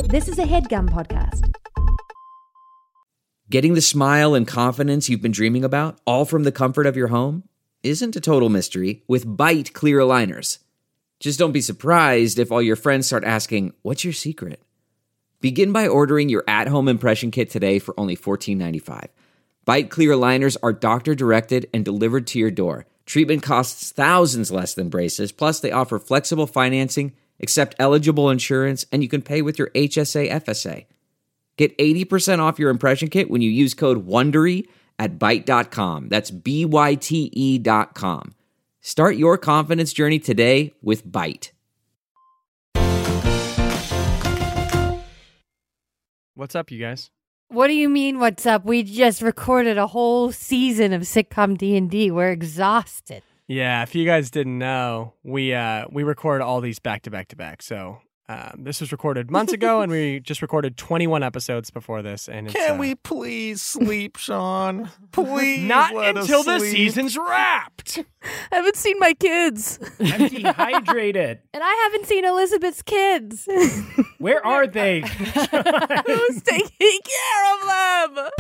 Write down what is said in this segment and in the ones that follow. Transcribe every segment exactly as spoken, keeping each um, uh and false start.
This is a HeadGum podcast. Getting the smile and confidence you've been dreaming about, all from the comfort of your home, isn't a total mystery with Byte clear aligners. Just don't be surprised if all your friends start asking, "What's your secret?" Begin by ordering your at-home impression kit today for only fourteen ninety-five. Byte clear aligners are doctor-directed and delivered to your door. Treatment costs thousands less than braces, plus they offer flexible financing, accept eligible insurance, and you can pay with your H S A F S A. Get eighty percent off your impression kit when you use code WONDERY at byte dot com. That's B Y T E dot com. Start your confidence journey today with Byte. What's up, you guys? What do you mean, what's up? We just recorded a whole season of Sitcom D and D. We're exhausted. Yeah, if you guys didn't know, we uh, we record all these back to back to back. So um, this was recorded months ago, and we just recorded twenty-one episodes before this. And it's, Can uh, we please sleep, Sean? Please not let us until the sleep. season's wrapped. I haven't seen my kids. I'm dehydrated. And I haven't seen Elizabeth's kids. Where are they? Who's taking care of them?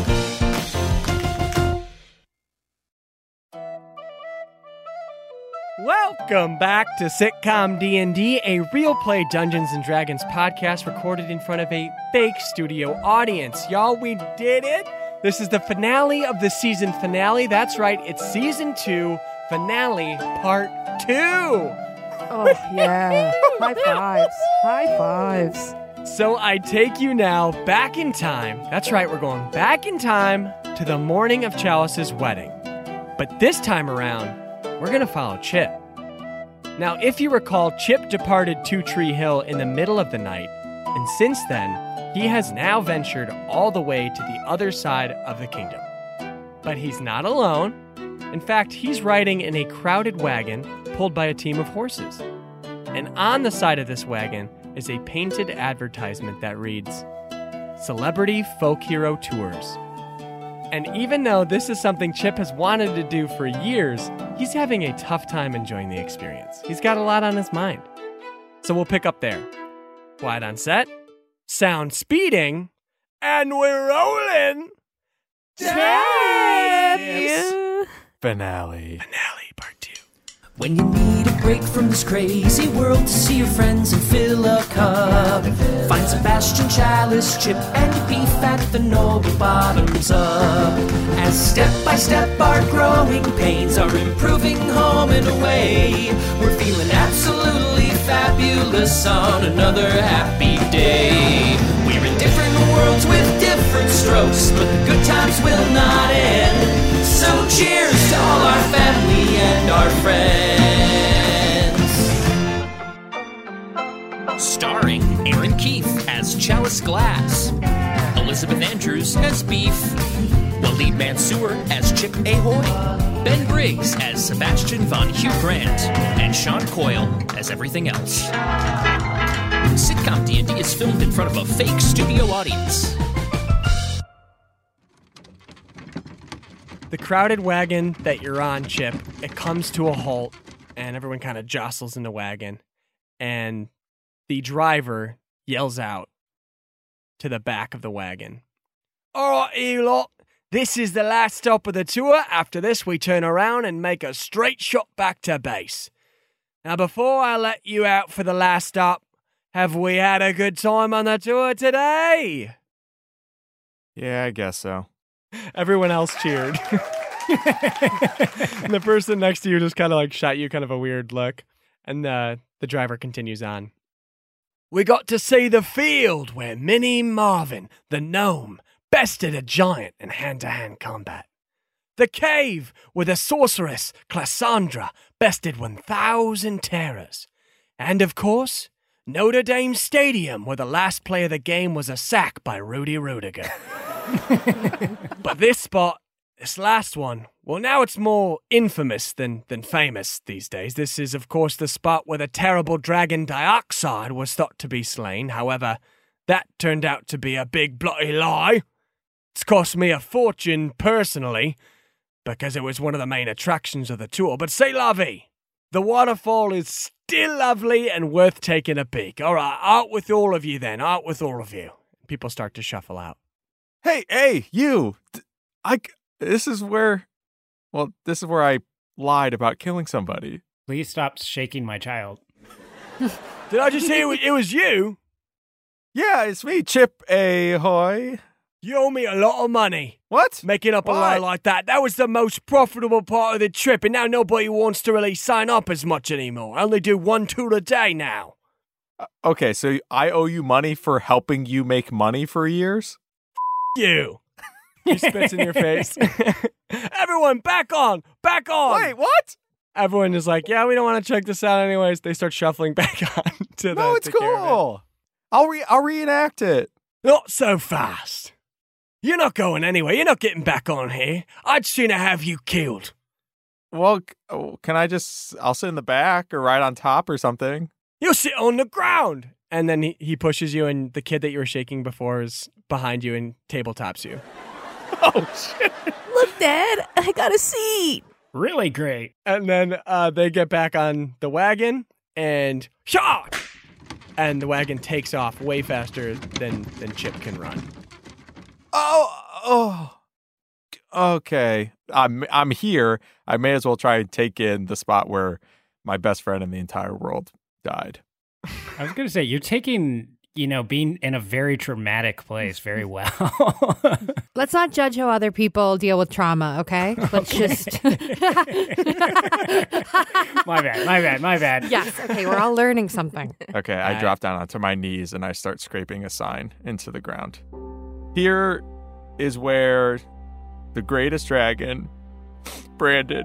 Welcome back to Sitcom D and D, a real play Dungeons and Dragons podcast recorded in front of a fake studio audience. Y'all, we did it! This is the finale of the season finale. That's right, it's season two, finale part two. Oh, yeah. High fives. High fives. So I take you now back in time. That's right, we're going back in time to the morning of Chalice's wedding. But this time around, we're going to follow Chip. Now, if you recall, Chip departed Two Tree Hill in the middle of the night, and since then, he has now ventured all the way to the other side of the kingdom. But he's not alone. In fact, he's riding in a crowded wagon pulled by a team of horses. And on the side of this wagon is a painted advertisement that reads, Celebrity Folk Hero Tours. And even though this is something Chip has wanted to do for years, he's having a tough time enjoying the experience. He's got a lot on his mind. So we'll pick up there. Quiet on set, sound speeding, and we're rolling! Chip! Finale. Finale part two. When you need a break from this crazy world to see your friends and fill a cup, find Sebastian, Chalice, Chip, and beef at the Noble Bottoms Up. As step by step our growing pains are improving home and away, we're feeling absolutely fabulous on another happy day. We're in different worlds with different strokes, but the good times will not end. So cheers to all our family and our friends. Starring Aaron Keefe as Chalice Glass, Elizabeth Andrews as Beef, Waleed Mansour as Chip Ahoy, Ben Briggs as Sebastian von Hugh Grant, and Sean Coyle as everything else. Sitcom D and D is filmed in front of a fake studio audience. The crowded wagon that you're on, Chip, it comes to a halt, and everyone kind of jostles in the wagon, and the driver yells out to the back of the wagon. All right, you lot, this is the last stop of the tour. After this, we turn around and make a straight shot back to base. Now, before I let you out for the last stop, have we had a good time on the tour today? Yeah, I guess so. Everyone else cheered. And the person next to you just kind of like shot you kind of a weird look. And uh, the driver continues on. We got to see the field where Minnie Marvin, the gnome, bested a giant in hand-to-hand combat. The cave where the sorceress, Cassandra, bested one thousand terrors. And of course, Notre Dame Stadium where the last play of the game was a sack by Rudy Rudiger. But this spot, this last one, well, now it's more infamous than, than famous these days. This is, of course, the spot where the terrible dragon Dioxide was thought to be slain. However, that turned out to be a big bloody lie. It's cost me a fortune personally, because it was one of the main attractions of the tour. But c'est la vie. The waterfall is still lovely and worth taking a peek. All right, out with all of you then. Out with all of you. People start to shuffle out. Hey, hey, you! I. This is where. Well, this is where I lied about killing somebody. Please stop shaking my child. Did I just say it was, it was you? Yeah, it's me, Chip Ahoy. You owe me a lot of money. What? Making up a lie What? like that. That was the most profitable part of the trip, and now nobody wants to really sign up as much anymore. I only do one tour a day now. Uh, okay, so I owe you money for helping you make money for years? You. He spits in your face. Everyone, back on! Back on! Wait, what? Everyone is like, yeah, we don't want to check this out anyways. They start shuffling back on to the No, it's the caravan. cool. I'll re I'll reenact it. Not so fast. You're not going anywhere. You're not getting back on here. I'd sooner have you killed. Well, c- oh, can I just? I'll sit in the back or right on top or something. You'll sit on the ground. And then he, he pushes you, and the kid that you were shaking before is behind you and tabletops you. Oh shit! Look, Dad, I got a seat. Really great. And then uh, they get back on the wagon, and shot! And the wagon takes off way faster than, than Chip can run. Oh, oh. Okay, I'm I'm here. I may as well try and take in the spot where my best friend in the entire world died. I was going to say, you're taking, you know, being in a very traumatic place very well. Let's not judge how other people deal with trauma, okay? Let's just. My bad, my bad, my bad. Yes, okay, we're all learning something. Okay, I Alright. drop down onto my knees and I start scraping a sign into the ground. Here is where the greatest dragon, Brandon,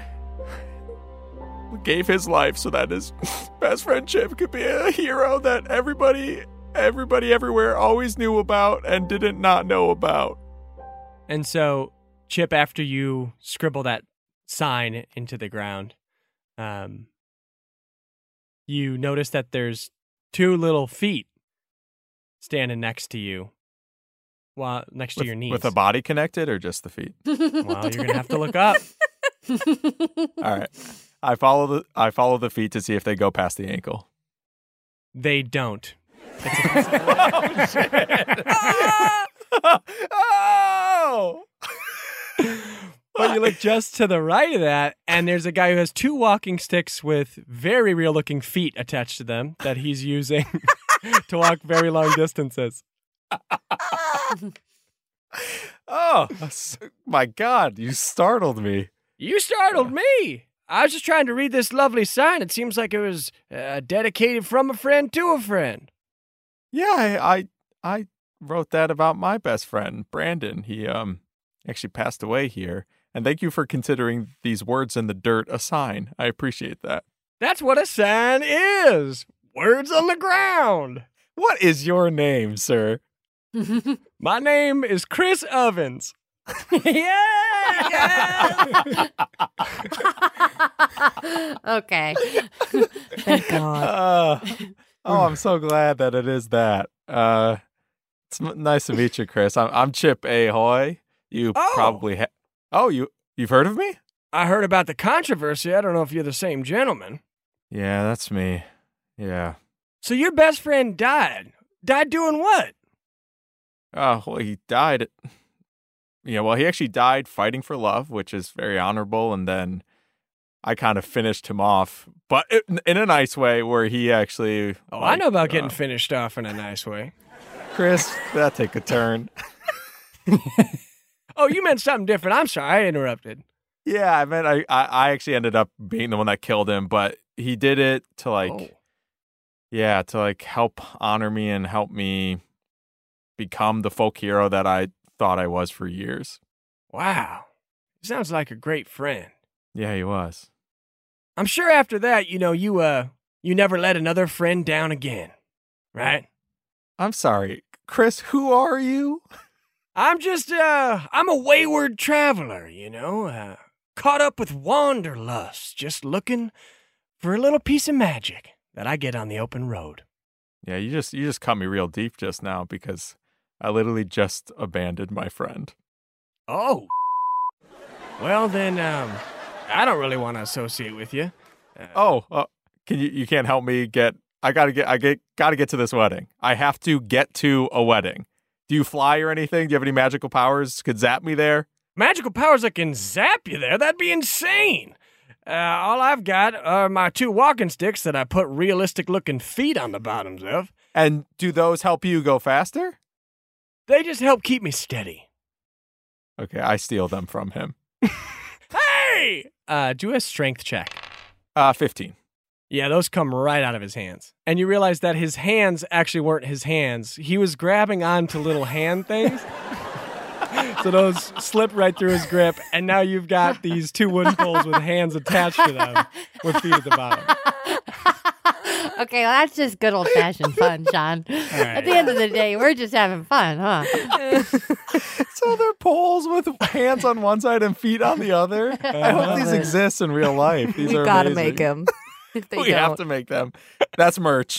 gave his life so that his best friend Chip could be a hero that everybody, everybody everywhere always knew about and didn't not know about. And so, Chip, after you scribble that sign into the ground, um, you notice that there's two little feet standing next to you, while next to With, your knees. with a body connected or just the feet? Well, you're gonna have to look up. All right. I follow the I follow the feet to see if they go past the ankle. They don't. Oh, shit. Oh! But you look just to the right of that, and there's a guy who has two walking sticks with very real-looking feet attached to them that he's using to walk very long distances. Oh, my God, you startled me. You startled me. I was just trying to read this lovely sign. It seems like it was uh, dedicated from a friend to a friend. Yeah, I, I I wrote that about my best friend, Brandon. He um actually passed away here. And thank you for considering these words in the dirt a sign. I appreciate that. That's what a sign is. Words on the ground. What is your name, sir? My name is Chris Ovens. Yeah! Okay. Thank God. Uh, oh, I'm so glad that it is that. Uh, it's m- nice to meet you, Chris. I'm, I'm Chip Ahoy. You Oh. probably ha- Oh, you you've heard of me? I heard about the controversy. I don't know if you're the same gentleman. Yeah, that's me. Yeah. So your best friend died. Died doing what? Oh, well, he died. Yeah, well, he actually died fighting for love, which is very honorable. And then I kind of finished him off, but it, in a nice way where he actually. Oh, like, I know about getting uh, finished off in a nice way. Chris, that take a turn. Oh, you meant something different. I'm sorry. I interrupted. Yeah, I meant I, I, I actually ended up being the one that killed him, but he did it to like, Oh. yeah, to like help honor me and help me become the folk hero that I thought I was for years. Wow. Sounds like a great friend. Yeah, he was. I'm sure after that, you know, you uh you never let another friend down again. Right? I'm sorry, Chris, who are you? I'm just uh I'm a wayward traveler, you know, uh caught up with wanderlust, just looking for a little piece of magic that I get on the open road. Yeah, you just you just cut me real deep just now because I literally just abandoned my friend. Oh. Well then, um I don't really want to associate with you. Oh, uh, can you? You can't help me get. I gotta get. I get. Gotta get to this wedding. I have to get to a wedding. Do you fly or anything? Do you have any magical powers? Could zap me there? Magical powers that can zap you there? That'd be insane. Uh, all I've got are my two walking sticks that I put realistic-looking feet on the bottoms of. And do those help you go faster? They just help keep me steady. Okay, I steal them from him. Hey! Uh, do a strength check. Uh, fifteen. Yeah, those come right out of his hands. And you realize that his hands actually weren't his hands. He was grabbing onto little hand things. So those slip right through his grip, and now you've got these two wooden poles with hands attached to them with feet at the bottom. Okay, well, that's just good old-fashioned fun, Sean. Right. At the end of the day, we're just having fun, huh? So they're poles with hands on one side and feet on the other? I hope these exist in real life. These We are gotta amazing. make them. If they We don't. have to make them. That's merch.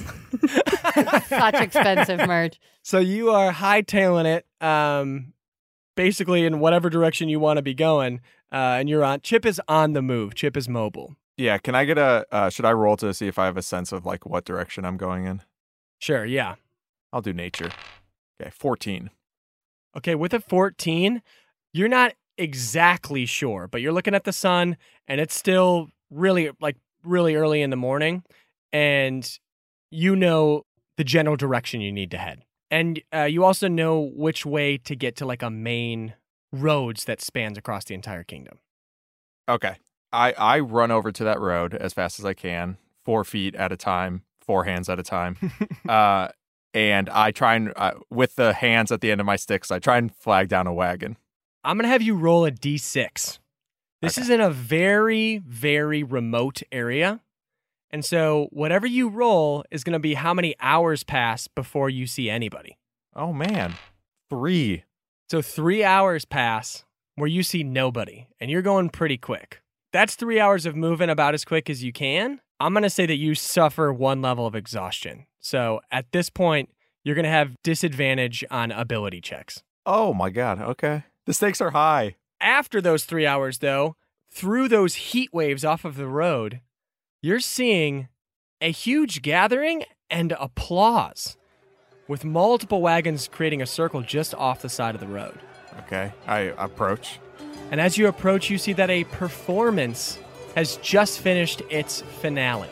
Such expensive merch. So you are hightailing it, um, basically in whatever direction you want to be going, uh, and you're on. Chip is on the move. Chip is mobile. Yeah, can I get a, uh, should I roll to see if I have a sense of like what direction I'm going in? Sure, yeah. I'll do nature. Okay, fourteen. Okay, with a fourteen, you're not exactly sure, but you're looking at the sun, and it's still really, like, really early in the morning, and you know the general direction you need to head. And uh, you also know which way to get to, like, a main roads that spans across the entire kingdom. Okay. I, I run over to that road as fast as I can, four feet at a time, four hands at a time. uh, and I try and, uh, with the hands at the end of my sticks, I try and flag down a wagon. I'm going to have you roll a d six. This Okay. is in a very, very remote area. And so whatever you roll is going to be how many hours pass before you see anybody. Oh, man. Three. So three hours pass where you see nobody, and you're going pretty quick. That's three hours of moving about as quick as you can. I'm going to say that you suffer one level of exhaustion. So at this point, you're going to have disadvantage on ability checks. Oh, my God. Okay. The stakes are high. After those three hours, though, through those heat waves off of the road, you're seeing a huge gathering and applause with multiple wagons creating a circle just off the side of the road. Okay. I approach. And as you approach, you see that a performance has just finished its finale.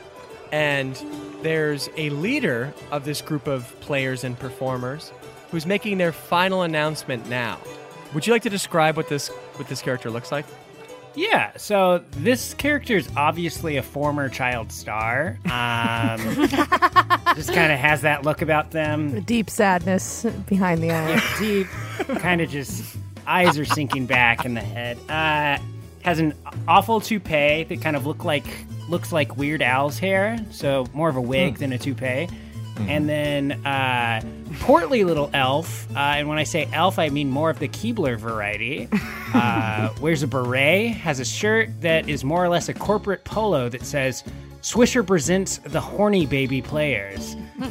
And there's a leader of this group of players and performers who's making their final announcement now. Would you like to describe what this what this character looks like? Yeah, so this character is obviously a former child star. Um, just kind of has that look about them. Deep sadness behind the eyes. Yeah, deep, kind of just eyes are sinking back in the head. Uh, has an awful toupee that kind of look like looks like Weird Al's hair, so more of a wig mm. than a toupee. Mm. And then uh, portly little elf, uh, and when I say elf, I mean more of the Keebler variety. Uh, wears a beret, has a shirt that is more or less a corporate polo that says, Swisher presents the horny baby players.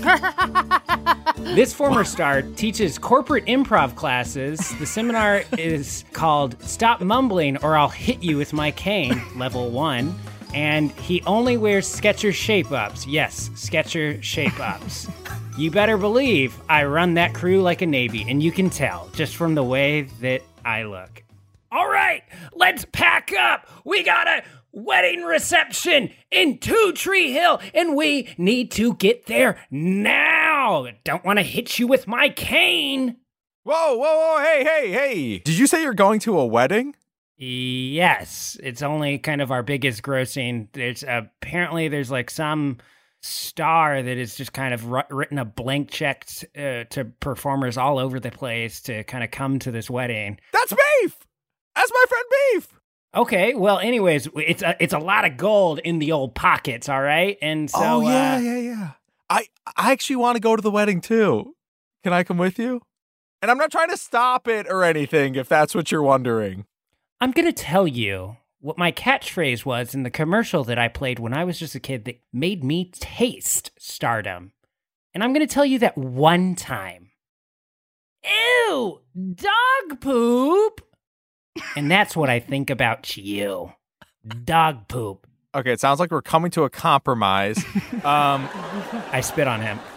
This former star teaches corporate improv classes. The seminar is called Stop Mumbling or I'll Hit You with My Cane, level one. And he only wears Skechers shape-ups. Yes, Skechers shape-ups. You better believe I run that crew like a Navy, and you can tell just from the way that I look. All right, let's pack up. We got a wedding reception in Two Tree Hill, and we need to get there now. Don't want to hit you with my cane. Whoa, whoa, whoa, hey, hey, hey. Did you say you're going to a wedding? Yes, it's only kind of our biggest grossing. There's uh, apparently there's like some star that has just kind of r- written a blank check uh, to performers all over the place to kind of come to this wedding. That's Beef! That's my friend Beef! Okay, well, anyways, it's a, it's a lot of gold in the old pockets, all right? And so, oh, yeah, uh, yeah, yeah. I, I actually want to go to the wedding, too. Can I come with you? And I'm not trying to stop it or anything, if that's what you're wondering. I'm going to tell you what my catchphrase was in the commercial that I played when I was just a kid that made me taste stardom. And I'm going to tell you that one time. Ew, dog poop. And that's what I think about you. Dog poop. Okay, it sounds like we're coming to a compromise. um, I spit on him.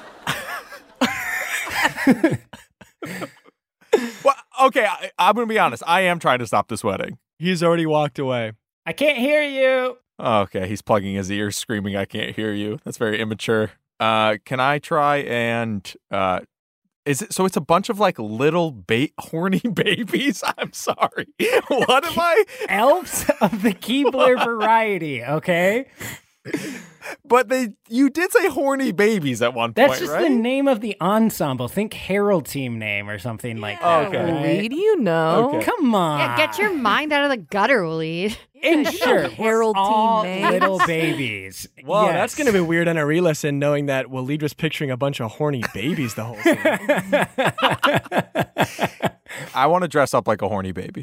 well, okay, I, I'm going to be honest. I am trying to stop this wedding. He's already walked away. I can't hear you. Okay, he's plugging his ears, screaming, I can't hear you. That's very immature. Uh, can I try and... Uh, is it so it's a bunch of like little ba- horny babies? I'm sorry. What am I? Elves of the Keebler variety, okay? But they, you did say horny babies at one That's point, just right? the name of the ensemble. Think Herald team name or something like that. Okay. right? Lead, you know. Okay. Come on. Yeah, get your mind out of the gutter, Waleed. And sure, Herald we're all team names. little babies. Whoa, Yes. that's going to be weird on a re-listen, knowing that Waleed was picturing a bunch of horny babies the whole scene. I want to dress up like a horny baby.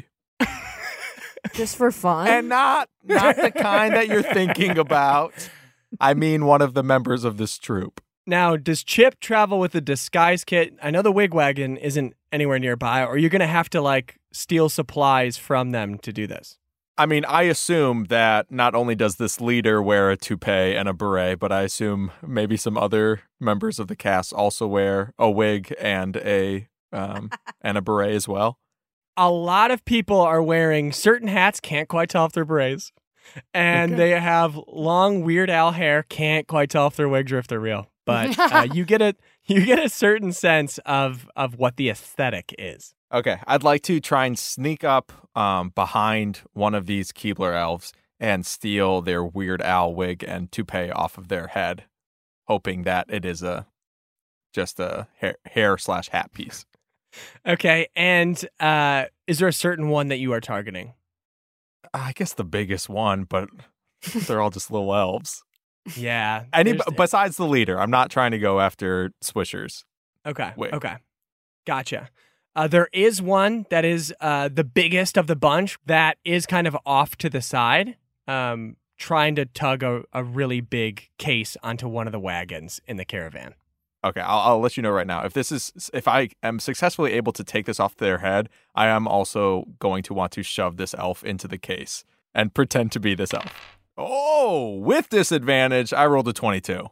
Just for fun. And not not the kind that you're thinking about. I mean one of the members of this troupe. Now, does Chip travel with a disguise kit? I know the wigwagon isn't anywhere nearby. Or are you going to have to, like, steal supplies from them to do this? I mean, I assume that not only does this leader wear a toupee and a beret, but I assume maybe some other members of the cast also wear a wig and a um, and a beret as well. A lot of people are wearing certain hats, can't quite tell if they're berets. And Okay. they have long Weird Al hair, can't quite tell if they're wigs or if they're real. But uh, you get a you get a certain sense of of what the aesthetic is. Okay, I'd like to try and sneak up um, behind one of these Keebler elves and steal their Weird Al wig and toupee off of their head, hoping that it is a just a hair, hair slash hat piece. Okay, and uh, is there a certain one that you are targeting? I guess the biggest one, but they're all just little elves. Yeah. Any there's- besides the leader, I'm not trying to go after Swishers. Okay. wig. Okay. Gotcha. Uh, there is one that is uh, the biggest of the bunch that is kind of off to the side, um, trying to tug a, a really big case onto one of the wagons in the caravan. Okay, I'll, I'll let you know right now. If this is, if I am successfully able to take this off their head, I am also going to want to shove this elf into the case and pretend to be this elf. Oh, with disadvantage, I rolled a twenty-two.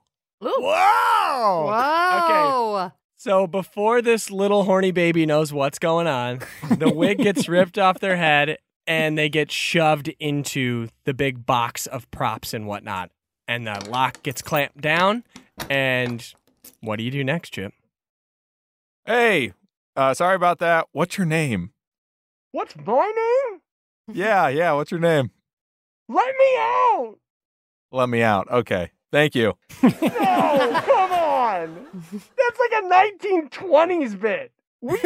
Wow! Whoa. So before this little horny baby knows what's going on, the wig gets ripped off their head and they get shoved into the big box of props and whatnot. And the lock gets clamped down. And what do you do next, Chip? Hey, uh, sorry about that. What's your name? What's my name? Yeah, yeah. What's your name? Let me out! Let me out. Okay, thank you. No, come on! That's like a nineteen twenties bit. We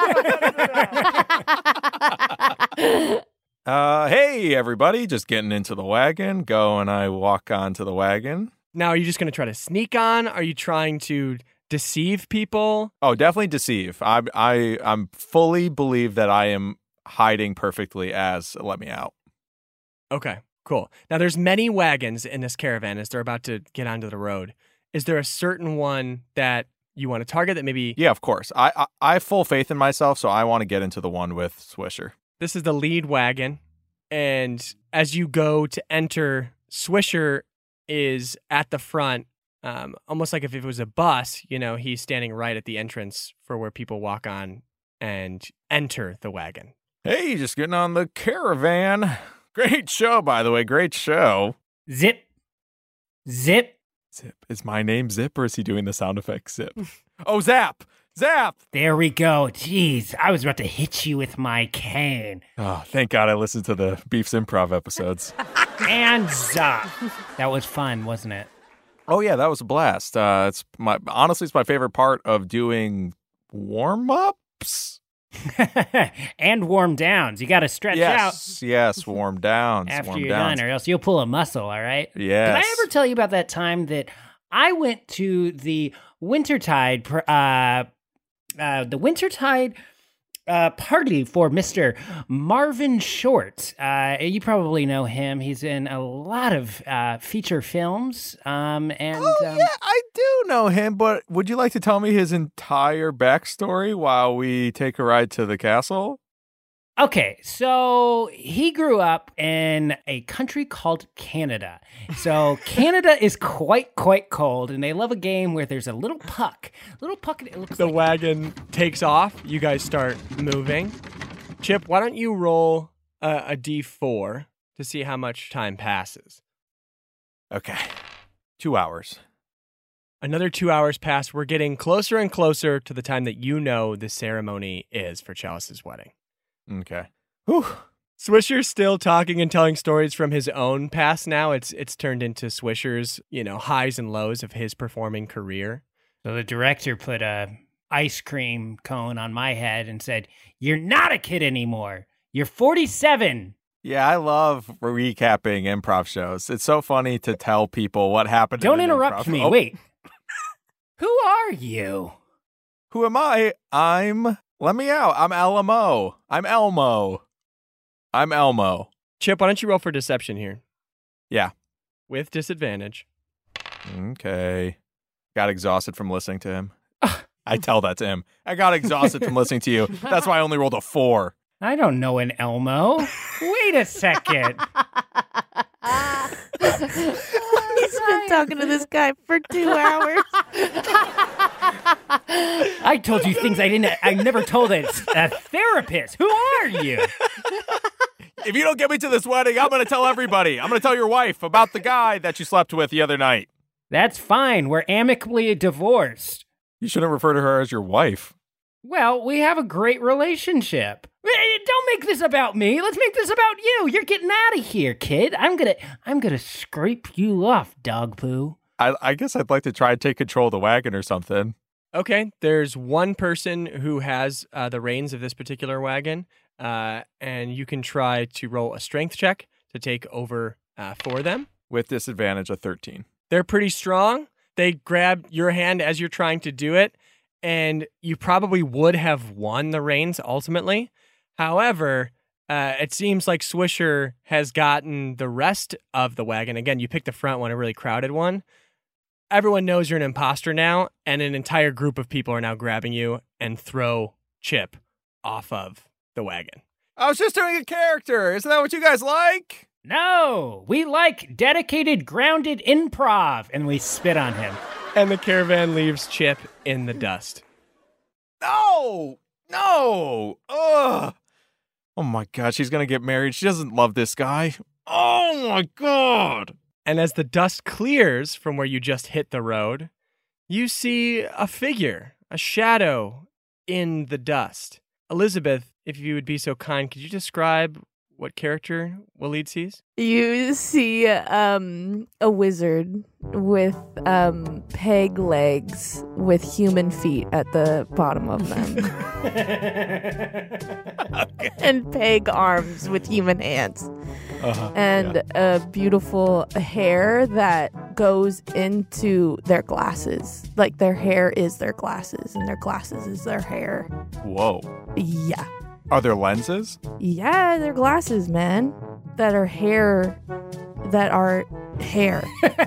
Uh, hey, everybody, just getting into the wagon. Go and I walk onto the wagon. Now, are you just going to try to sneak on? Are you trying to deceive people? Oh, definitely deceive. I, I, I'm fully believe that I am hiding perfectly as Let Me Out. Okay, cool. Now, there's many wagons in this caravan as they're about to get onto the road. Is there a certain one that you want to target that maybe... Yeah, of course. I, I, I have full faith in myself, so I want to get into the one with Swisher. This is the lead wagon, and as you go to enter, Swisher is at the front, um, almost like if it was a bus, you know, he's standing right at the entrance for where people walk on and enter the wagon. Hey, just getting on the caravan. Great show, by the way. Great show. Zip. Zip. Zip. Is my name Zip, or is he doing the sound effect Zip? Oh, Zap! Zap! There we go. Jeez, I was about to hit you with my cane. Oh, thank God I listened to the Beef's Improv episodes. And zap. That was fun, wasn't it? Oh, yeah, that was a blast. Uh, it's my honestly, it's my favorite part of doing warm-ups. And warm downs. You got to stretch Yes, yes, warm downs. out after warm you're downs. done, or else you'll pull a muscle, all right? Yes. Did I ever tell you about that time that I went to the Wintertide, pr- uh, uh, the Wintertide uh, party for Mister Marvin Short? Uh, you probably know him. He's in a lot of uh, feature films. Um, and Oh, um, yeah, I do know him, but would you like to tell me his entire backstory while we take a ride to the castle? Okay, so he grew up in a country called Canada. So Canada is quite, quite cold, and they love a game where there's a little puck. Little puck, it looks The like... wagon takes off. You guys start moving. Chip, why don't you roll a, a d four to see how much time passes? Okay. Two hours. Another two hours pass. We're getting closer and closer to the time that you know the ceremony is for Chalice's wedding. Okay. Whew. Swisher's still talking and telling stories from his own past now. It's it's turned into Swisher's, you know, highs and lows of his performing career. So the director put a ice cream cone on my head and said, "You're not a kid anymore. You're forty-seven." Yeah, I love recapping improv shows. It's so funny to tell people what happened. Don't in an interrupt improv- me. Oh, Wait. Who are you? Who am I? I'm... Let me out. I'm Elmo. I'm Elmo. I'm Elmo. Chip, why don't you roll for deception here? Yeah. With disadvantage. Okay. Got exhausted from listening to him. I tell that to him. I got exhausted from listening to you. That's why I only rolled a four. I don't know an Elmo. Wait a second. He's been talking to this guy for two hours. I told you things I didn't. I never told a, a therapist. Who are you? If you don't get me to this wedding, I'm going to tell everybody. I'm going to tell your wife about the guy that you slept with the other night. That's fine. We're amicably divorced. You shouldn't refer to her as your wife. Well, we have a great relationship. Don't make this about me. Let's make this about you. You're getting out of here, kid. I'm gonna, I'm gonna scrape you off, dog poo. I, I guess I'd like to try and take control of the wagon or something. Okay, there's one person who has uh, the reins of this particular wagon, uh, and you can try to roll a strength check to take over uh, for them. With disadvantage of thirteen. They're pretty strong. They grab your hand as you're trying to do it, and you probably would have won the reins ultimately. However, uh, it seems like Swisher has gotten the rest of the wagon. Again, you picked the front one, a really crowded one. Everyone knows you're an imposter now, and an entire group of people are now grabbing you and throw Chip off of the wagon. I was just doing a character. Isn't that what you guys like? No, we like dedicated, grounded improv, and we spit on him. And the caravan leaves Chip in the dust. No! No! Ugh! Oh my God, she's gonna get married. She doesn't love this guy. Oh my God! And as the dust clears from where you just hit the road, you see a figure, a shadow in the dust. Elizabeth, if you would be so kind, could you describe what character Waleed sees? You see um, a wizard with um, peg legs with human feet at the bottom of them. Okay. And peg arms with human hands. Uh-huh, and yeah. a beautiful hair that goes into their glasses. Like their hair is their glasses, and their glasses is their hair. Whoa. Yeah. Are there lenses? Yeah, they're glasses, man. That are hair. That are hair.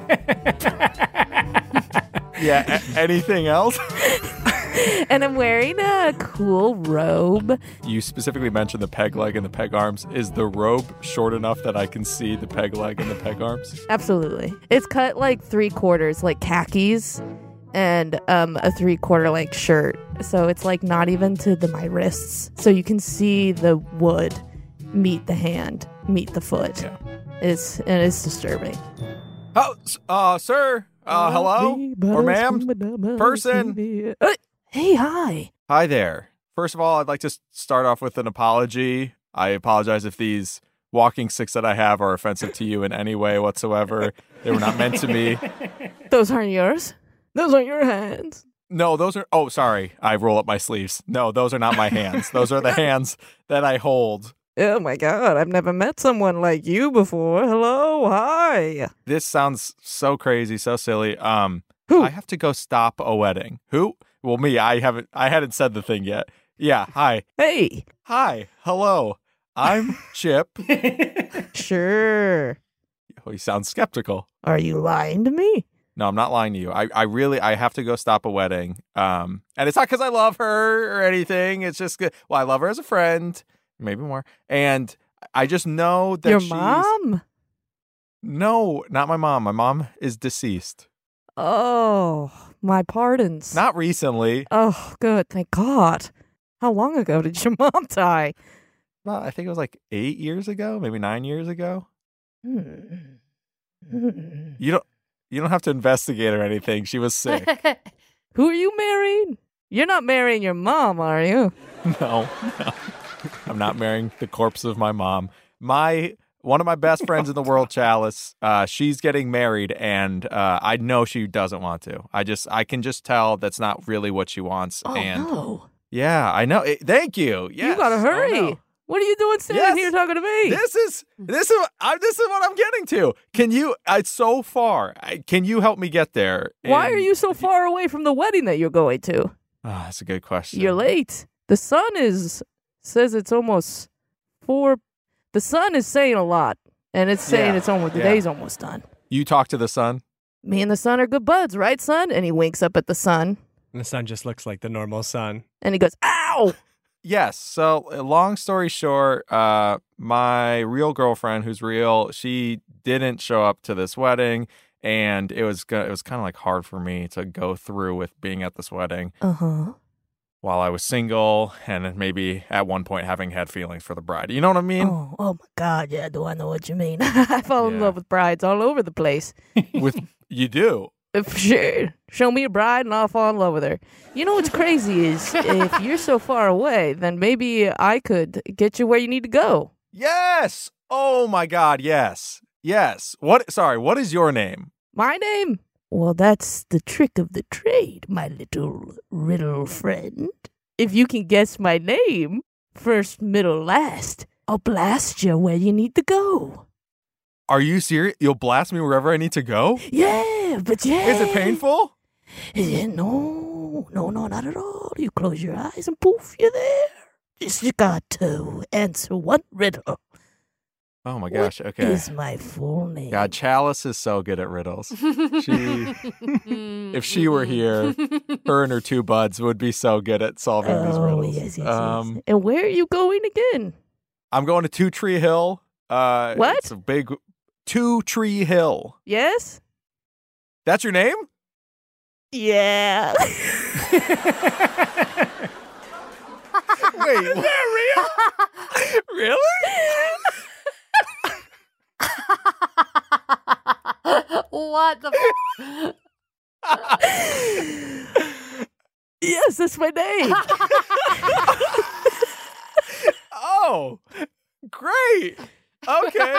Yeah, a- anything else? And I'm wearing a cool robe. You specifically mentioned the peg leg and the peg arms. Is the robe short enough that I can see the peg leg and the peg arms? Absolutely. It's cut like three quarters, like khakis, and um, a three quarter length shirt. So it's like not even to the my wrists. So you can see the wood meet the hand, meet the foot. Yeah. It's and it's disturbing. Oh, uh, sir. Uh, hello? Or ma'am? Person? Uh, Hey, hi. Hi there. First of all, I'd like to s- start off with an apology. I apologize if these walking sticks that I have are offensive to you in any way whatsoever. They were not meant to be. Those aren't yours. Those aren't your hands. No, those are... Oh, sorry. I roll up my sleeves. No, those are not my hands. Those are the hands that I hold. Oh my God, I've never met someone like you before. Hello, hi. This sounds so crazy, so silly. Um, Who? I have to go stop a wedding. Who? Well, me. I haven't. I hadn't said the thing yet. Yeah. Hi. Hey. Hi. Hello. I'm Chip. Sure. Oh, you sound skeptical. Are you lying to me? No, I'm not lying to you. I, I really, I have to go stop a wedding. Um, and it's not because I love her or anything. It's just, well, I love her as a friend, maybe more. And I just know that Your she's... mom? No, not my mom. My mom is deceased. Oh, my pardons. Not recently. Oh, good. Thank God. How long ago did your mom die? Well, I think it was like eight years ago, maybe nine years ago. Hmm. Hmm. You don't you don't have to investigate or anything. She was sick. Who are you marrying? You're not marrying your mom, are you? No, no. I'm not marrying the corpse of my mom. My one of my best friends in the world, Chalice, uh, she's getting married, and uh, I know she doesn't want to. I just I can just tell that's not really what she wants. Oh, and no. Yeah, I know. It, thank you. Yes. You gotta hurry. Oh, no. What are you doing sitting Yes. here talking to me? This is this is I, this is what I'm getting to. Can you? It's so far. I, can you help me get there? Why And- are you so far away from the wedding that you're going to? Ah, that's a good question. You're late. The sun is says it's almost four. The sun is saying a lot, and it's saying Yeah, it's almost the yeah. day's almost done. You talk to the sun. Me and the sun are good buds, right, son? And he winks up at the sun, And the sun just looks like the normal sun. and he goes, "Ow!" Yes. So, uh, long story short, uh, my real girlfriend, who's real, she didn't show up to this wedding, and it was go- it was kind of like hard for me to go through with being at this wedding Uh huh. while I was single, and maybe at one point having had feelings for the bride. You know what I mean? Oh, oh my God! Yeah, do I know what you mean? I fall in Yeah. love with brides all over the place. With you do. If sure, show me a bride and I'll fall in love with her. You know what's crazy is if you're so far away, then maybe I could get you where you need to go. Yes. Oh my God. Yes. Yes. What? Sorry. What is your name? My name? Well, that's the trick of the trade, my little riddle friend. If you can guess my name, first, middle, last, I'll blast you where you need to go. Are you serious? You'll blast me wherever I need to go? Yeah, but yeah. Is it painful? Yeah, no, no, no, not at all. You close your eyes and poof, you're there. Just you got to answer one riddle. Oh my gosh. What Okay. is my full name? God, Chalice is so good at riddles. She, if she were here, her and her two buds would be so good at solving these Oh, riddles. yes, yes, um, yes. And where are you going again? I'm going to Two Tree Hill. Uh, What? It's a big Two Tree Hill. Yes? That's your name? Yeah. Wait, is that real? Really? What the? Yes, that's my name. Oh, great. Okay.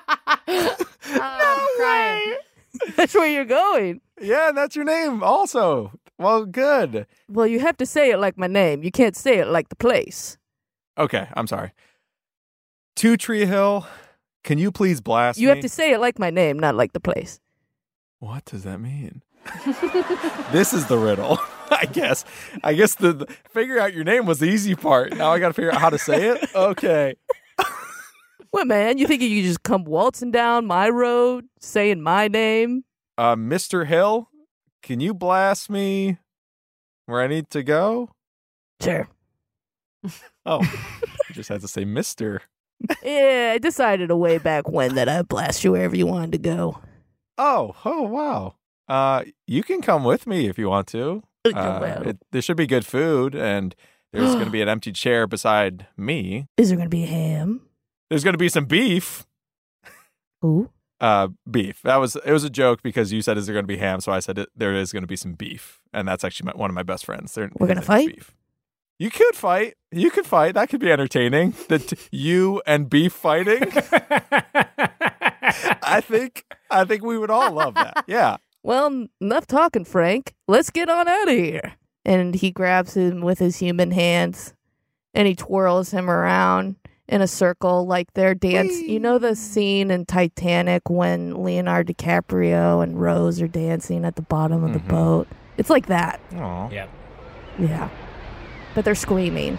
I'm crying. That's where you're going. Yeah, that's your name also. Well, good. Well, you have to say it like my name. You can't say it like the place. Okay, I'm sorry. Two Tree Hill, can you please blast You me? have to say it like my name, not like the place. What does that mean? This is the riddle, I guess. I guess the, the figure out your name was the easy part. Now I got to figure out how to say it. Okay. What, man? You think you could just come waltzing down my road saying my name? Uh, Mister Hill, can you blast me where I need to go? Sure. Oh, you just had to say Mister Yeah, I decided a way back when that I'd blast you wherever you wanted to go. Oh, oh, wow. Uh, you can come with me if you want to. Uh, Uh, well. it, there should be good food, and there's going to be an empty chair beside me. Is there going to be ham? There's going to be some beef. Ooh. Uh, beef. That was it was a joke because you said, "Is there going to be ham?" So I said, "There is going to be some beef," and that's actually my, one of my best friends. They're, We're gonna his name's fight? Beef. You could fight. You could fight. That could be entertaining. The t- you and beef fighting. I think. I think we would all love that. Yeah. Well, enough talking, Frank. Let's get on out of here. And he grabs him with his human hands and he twirls him around in a circle like they're dancing. You know the scene in Titanic when Leonardo DiCaprio and Rose are dancing at the bottom of the Mhm. boat? It's like that. Aw. Yep. Yeah. But they're screaming.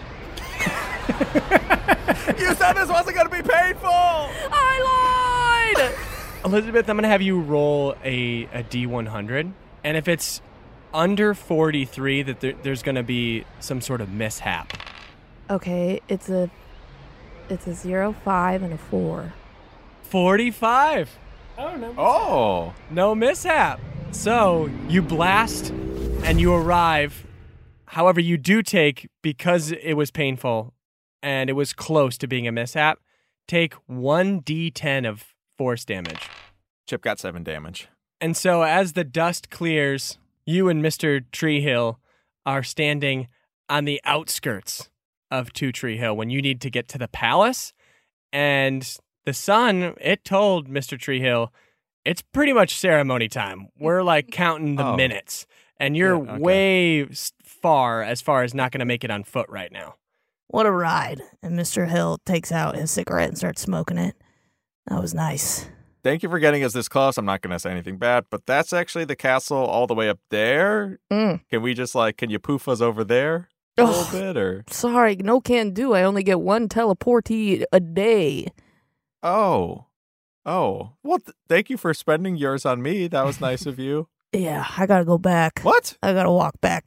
You said this wasn't going to be painful. I lied! Elizabeth, I'm going to have you roll a, a D one hundred. And if it's under forty-three, that there, there's going to be some sort of mishap. Okay, it's a It's a zero, five, and a four. forty-five. Oh, no. Oh. No mishap. So you blast and you arrive. However, you do take, because it was painful and it was close to being a mishap, take one d ten of force damage. Chip got seven damage. And so as the dust clears, you and Mister Treehill are standing on the outskirts of Two Tree Hill when you need to get to the palace. And the sun, it told Mister Treehill, it's pretty much ceremony time. We're like counting the Oh. minutes. And you're Yeah, okay. way s- far as far as not going to make it on foot right now. What a ride. And Mister Hill takes out his cigarette and starts smoking it. That was nice. Thank you for getting us this close. I'm not going to say anything bad, but that's actually the castle all the way up there. Mm. Can we just like, can you poof us over there a little Ugh. bit or? Sorry, no can do. I only get one teleportee a day. Oh, oh, well, th- thank you for spending yours on me. That was nice of you. Yeah, I gotta go back. What? I gotta walk back.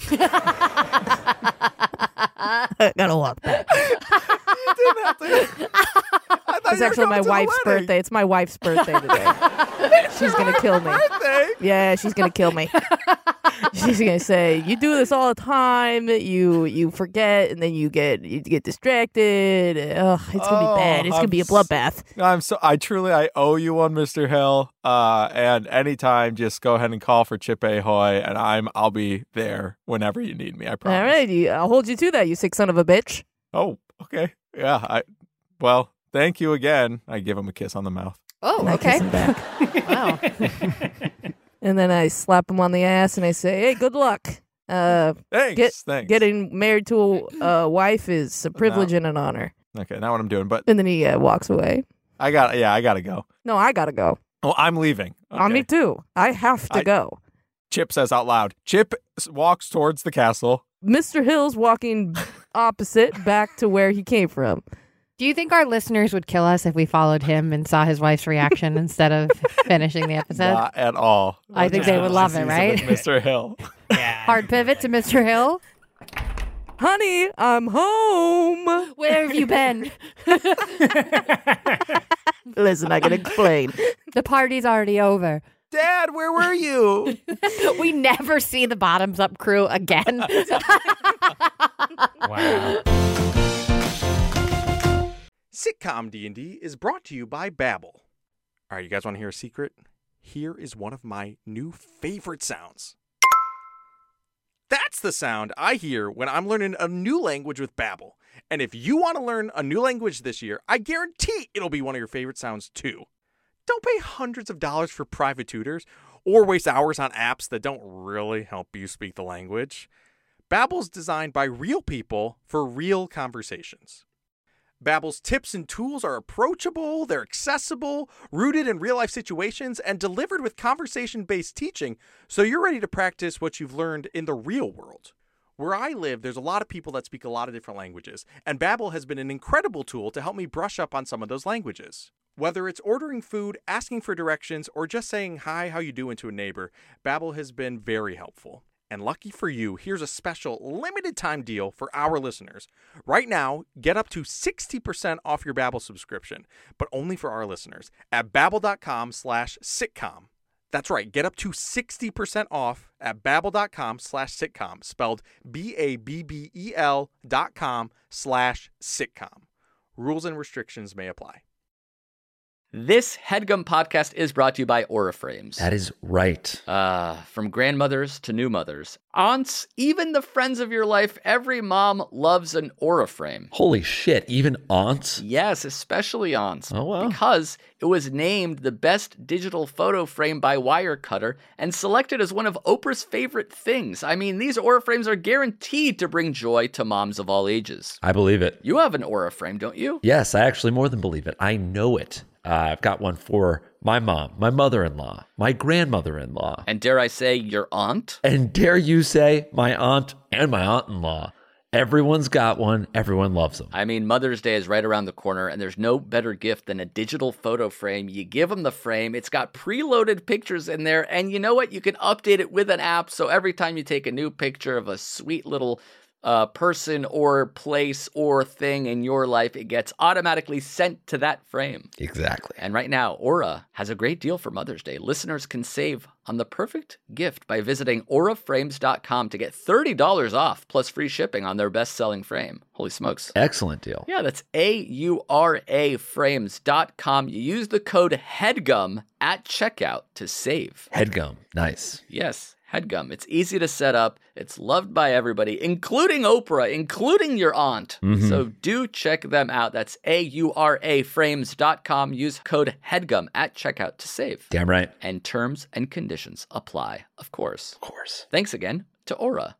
I gotta walk back. You didn't have to. I thought It's you were actually my coming to the wife's wedding. birthday. It's my wife's birthday today. She's gonna kill me. Birthday? Yeah, she's gonna kill me. She's gonna say, "You do this all the time. You you forget, and then you get you get distracted. Ugh, it's gonna Oh, be bad. It's gonna I'm be a s- bloodbath." I'm so I truly I owe you one, Mister Hill. Uh, and anytime, just go ahead and call for Chip Ahoy, and I'm I'll be there whenever you need me. I promise. All right, you, I'll hold you to that, you sick son of a bitch. Oh, okay. Yeah. I. Well, thank you again. I give him a kiss on the mouth. Oh, And I okay. kiss him back. Wow. And then I slap him on the ass and I say, "Hey, good luck. Uh, Thanks. Get- thanks. getting married to a uh, wife is a privilege and an honor." Okay, now what I'm doing, but And then he uh, walks away. I got. Yeah, I gotta go. No, I gotta go. Well, I'm leaving. On Okay. me too. I have to I- go. Chip says out loud. Chip s- walks towards the castle. Mister Hill's walking opposite back to where he came from. Do you think our listeners would kill us if we followed him and saw his wife's reaction instead of finishing the episode? Not at all. I think they would love it, right? Mister Hill. Yeah. Hard pivot to Mister Hill. Honey, I'm home. Where have you been? Listen, I can explain. The party's already over. Dad, where were you? We never see the Bottoms Up crew again. Wow. Sitcom D and D is brought to you by Babbel. All right, you guys want to hear a secret? Here is one of my new favorite sounds. That's the sound I hear when I'm learning a new language with Babbel. And if you want to learn a new language this year, I guarantee it'll be one of your favorite sounds too. Don't pay hundreds of dollars for private tutors or waste hours on apps that don't really help you speak the language. Babbel's designed by real people for real conversations. Babbel's tips and tools are approachable, they're accessible, rooted in real-life situations, and delivered with conversation-based teaching, so you're ready to practice what you've learned in the real world. Where I live, there's a lot of people that speak a lot of different languages, and Babbel has been an incredible tool to help me brush up on some of those languages. Whether it's ordering food, asking for directions, or just saying hi, how you doing to a neighbor, Babbel has been very helpful. And lucky for you, here's a special limited time deal for our listeners. Right now, get up to sixty percent off your Babbel subscription, but only for our listeners at babbel.com slash sitcom. That's right, get up to sixty percent off at babbel.com slash sitcom, spelled B-A-B-B-E-L dot com slash sitcom. Rules and restrictions may apply. This HeadGum podcast is brought to you by Auraframes. That is right. Uh, from grandmothers to new mothers, aunts, even the friends of your life, every mom loves an Auraframe. Holy shit, even aunts? Yes, especially aunts. Oh, wow. Because it was named the best digital photo frame by Wirecutter and selected as one of Oprah's favorite things. I mean, these Auraframes are guaranteed to bring joy to moms of all ages. I believe it. You have an Auraframe, don't you? Yes, I actually more than believe it. I know it. Uh, I've got one for my mom, my mother-in-law, my grandmother-in-law. And dare I say, your aunt? And dare you say, my aunt and my aunt-in-law. Everyone's got one. Everyone loves them. I mean, Mother's Day is right around the corner, and there's no better gift than a digital photo frame. You give them the frame. It's got preloaded pictures in there, and you know what? You can update it with an app, so every time you take a new picture of a sweet little uh, person or place or thing in your life, it gets automatically sent to that frame. Exactly. And right now, Aura has a great deal for Mother's Day. Listeners can save on the perfect gift by visiting aura frames dot com to get thirty dollars off plus free shipping on their best-selling frame. Holy smokes. Excellent deal. Yeah, that's A U R A frames dot com. You use the code HEADGUM at checkout to save. Headgum. Nice. Yes, HEADGUM. It's easy to set up. It's loved by everybody, including Oprah, including your aunt. Mm-hmm. So do check them out. That's A U R A frames dot com. Use code HEADGUM at checkout to save. Damn right. And terms and conditions apply, of course. Of course. Thanks again to Aura.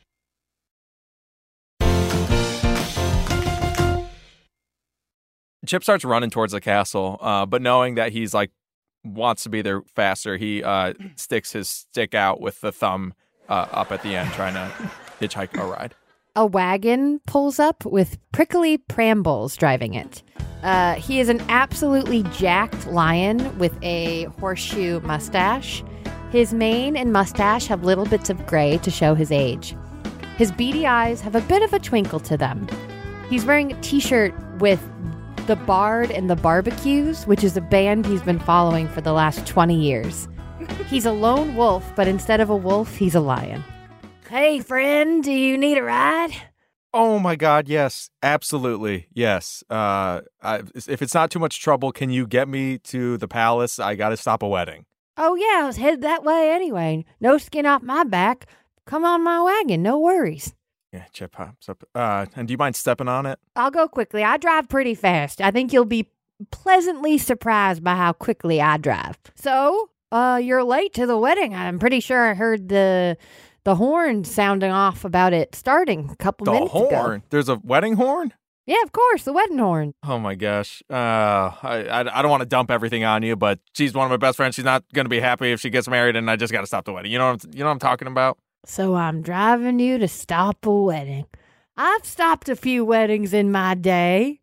Chip starts running towards the castle, uh, but knowing that he's like wants to be there faster, he uh, sticks his stick out with the thumb uh, up at the end, trying to hitchhike a ride. A wagon pulls up with prickly Prambles driving it. Uh, he is an absolutely jacked lion with a horseshoe mustache. His mane and mustache have little bits of gray to show his age. His beady eyes have a bit of a twinkle to them. He's wearing a t-shirt with The Bard and the Barbecues, which is a band he's been following for the last twenty years. He's a lone wolf, but instead of a wolf, he's a lion. Hey, friend, do you need a ride? Oh my God, yes, absolutely, yes. Uh, I, if it's not too much trouble, can you get me to the palace? I got to stop a wedding. Oh, yeah, I was headed that way anyway. No skin off my back. Come on my wagon, no worries. Yeah, Chip hops up. Uh, and do you mind stepping on it? I'll go quickly. I drive pretty fast. I think you'll be pleasantly surprised by how quickly I drive. So, uh, you're late to the wedding. I'm pretty sure I heard the the horn sounding off about it starting a couple The minutes horn? ago. There's a wedding horn? Yeah, of course, the wedding horn. Oh my gosh. Uh, I, I, I don't want to dump everything on you, but she's one of my best friends. She's not going to be happy if she gets married, and I just got to stop the wedding. You know what I'm, you know what I'm talking about? So I'm driving you to stop a wedding. I've stopped a few weddings in my day.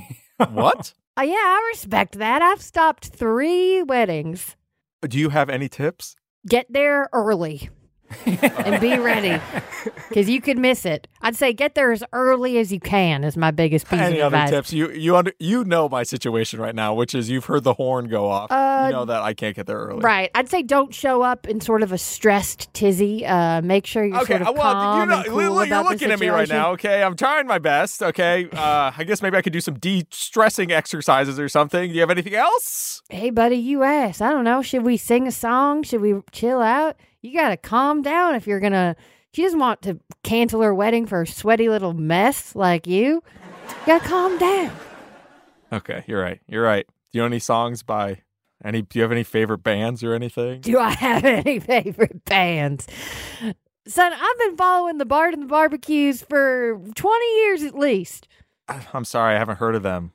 What? Uh, yeah, I respect that. I've stopped three weddings. Do you have any tips? Get there early and be ready because you could miss it. I'd say get there as early as you can is my biggest piece Any of other advice. tips? You you under, you know my situation right now, which is you've heard the horn go off. Uh, you know that I can't get there early. Right. I'd say don't show up in sort of a stressed tizzy. Uh, make sure you're Okay, sort of well, calm you know, and cool you're about looking the at me right situation. now, okay? I'm trying my best, okay? Uh, I guess maybe I could do some de-stressing exercises or something. Do you have anything else? Hey, buddy, you asked. I don't know. Should we sing a song? Should we chill out? You got to calm down if you're going to. She doesn't want to cancel her wedding for a sweaty little mess like you. You got to calm down. Okay, you're right. You're right. Do you know any songs by any? Do you have any favorite bands or anything? Do I have any favorite bands? Son, I've been following the Bard and the Barbecues for twenty years at least. I'm sorry, I haven't heard of them.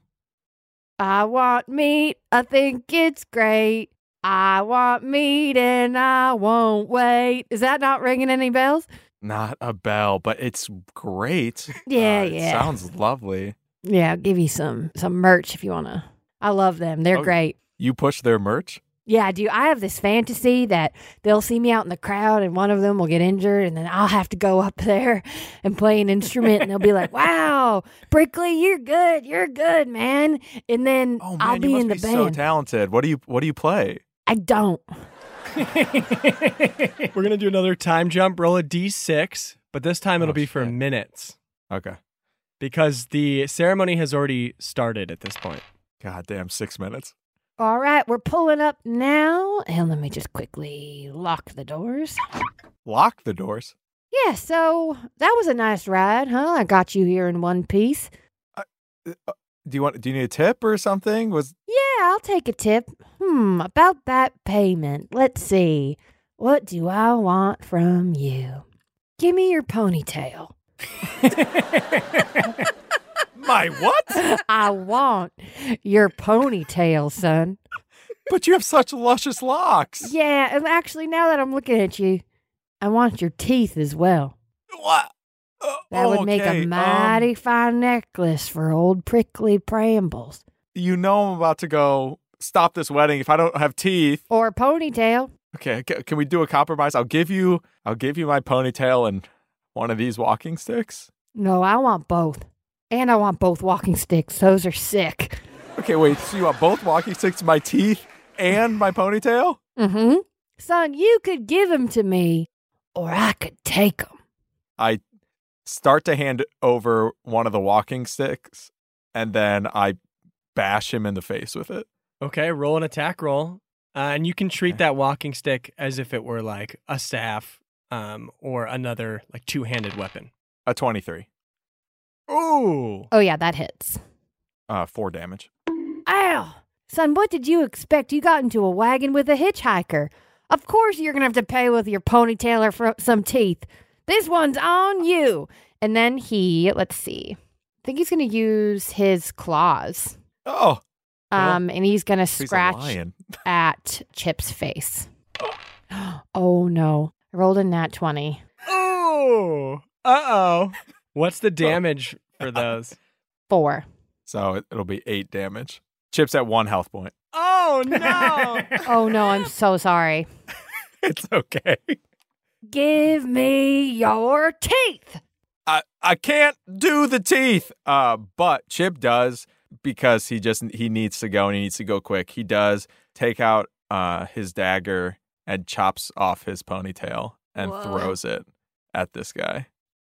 I want meat. I think it's great. I want meat and I won't wait. Is that not ringing any bells? Not a bell, but it's great. Yeah, Uh, it yeah. sounds lovely. Yeah, I'll give you some some merch if you want to. I love them. They're Oh, great. You push their merch? Yeah, I do. I have this fantasy that they'll see me out in the crowd and one of them will get injured and then I'll have to go up there and play an instrument and they'll be like, wow, Brickley, you're good. You're good, man. And then Oh man, I'll be you must in the be band. so talented. What do you What do you play? I don't. We're going to do another time jump. Roll a d six, but this time it'll Oh, be for shit. minutes Okay. because the ceremony has already started at this point. God damn, six minutes. All right, we're pulling up now. And let me just quickly lock the doors. Lock the doors. Yeah, so that was a nice ride, huh? I got you here in one piece. Do you want? Do you need a tip or something? Was Yeah, I'll take a tip. Hmm, about that payment. Let's see. What do I want from you? Give me your ponytail. my what? I want your ponytail, son. But you have such luscious locks. Yeah, and actually, now that I'm looking at you, I want your teeth as well. What? Uh, That would make okay, a mighty um, fine necklace for old prickly Prambles. you know I'm about to go stop this wedding if I don't have teeth. Or a ponytail. Okay, ca- can we do a compromise? I'll give you, I'll give you my ponytail, and one of these walking sticks? No, I want both. And I want both walking sticks. Those are sick. Okay, wait. So you want both walking sticks, my teeth, and my ponytail? Mm-hmm. Son, you could give them to me, or I could take them. I start to hand over one of the walking sticks, and then I bash him in the face with it. Okay, roll an attack roll. Uh, and you can treat that walking stick as if it were like a staff um, or another like two-handed weapon. A twenty-three. Ooh. Oh, yeah, that hits. Uh, four damage. Ow! Son, what did you expect? You got into a wagon with a hitchhiker. Of course you're going to have to pay with your ponytail or for some teeth. This one's on you. And then he, let's see. I think he's going to use his claws. Oh. Um, well, and he's going to he's a scratch lion. at Chip's face. Oh, no. I rolled a nat twenty. Oh. Uh-oh. What's the damage for those? Four. So it, it'll be eight damage. Chip's at one health point. Oh, no. Oh, no, I'm so sorry. It's okay. Give me your teeth. I, I can't do the teeth. Uh, but Chip does, because he just he needs to go and he needs to go quick. He does take out uh, his dagger and chops off his ponytail and Whoa. throws it at this guy.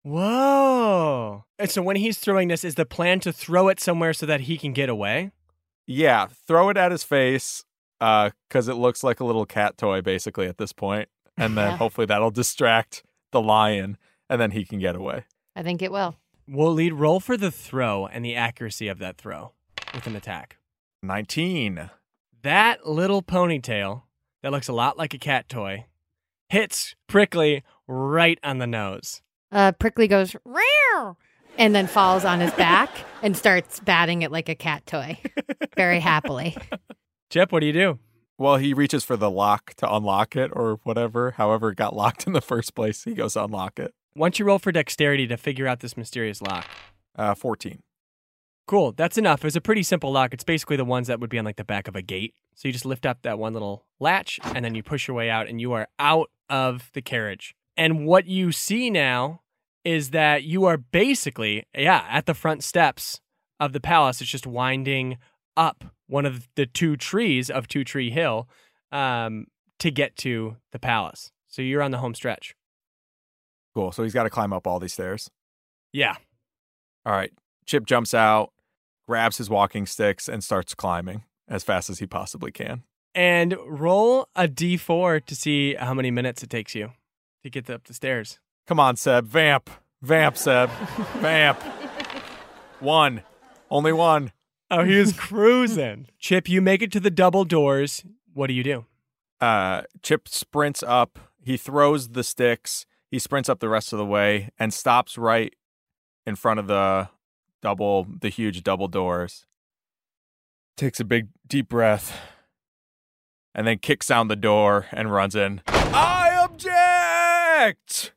Whoa. And so when he's throwing this, is the plan to throw it somewhere so that he can get away? Yeah, throw it at his face uh, because it looks like a little cat toy basically at this point. And then hopefully that'll distract the lion and then he can get away. I think it will. We'll lead roll for the throw and the accuracy of that throw with an attack. nineteen. That little ponytail that looks a lot like a cat toy hits Prickly right on the nose. Uh, Prickly goes, "Rear!" and then falls on his back and starts batting it like a cat toy, very happily. Chip, what do you do? Well, he reaches for the lock to unlock it or whatever. However it got locked in the first place, he goes to unlock it. Why don't you roll for dexterity to figure out this mysterious lock? Uh, fourteen. Cool, that's enough. It's a pretty simple lock. It's basically the ones that would be on like the back of a gate. So you just lift up that one little latch and then you push your way out and you are out of the carriage. And what you see now is that you are basically, yeah, at the front steps of the palace. It's just winding up one of the two trees of Two Tree Hill um, to get to the palace. So you're on the home stretch. Cool. So he's got to climb up all these stairs. Yeah. All right. Chip jumps out, grabs his walking sticks, and starts climbing as fast as he possibly can. And roll a d four to see how many minutes it takes you to get up the stairs. Come on, Seb. Vamp. Vamp, Seb. Vamp. One. Only one. Oh, he was cruising. Chip, you make it to the double doors. What do you do? Uh, Chip sprints up. He throws the sticks. He sprints up the rest of the way and stops right in front of the double, the huge double doors. Takes a big, deep breath. And then kicks down the door and runs in. I object!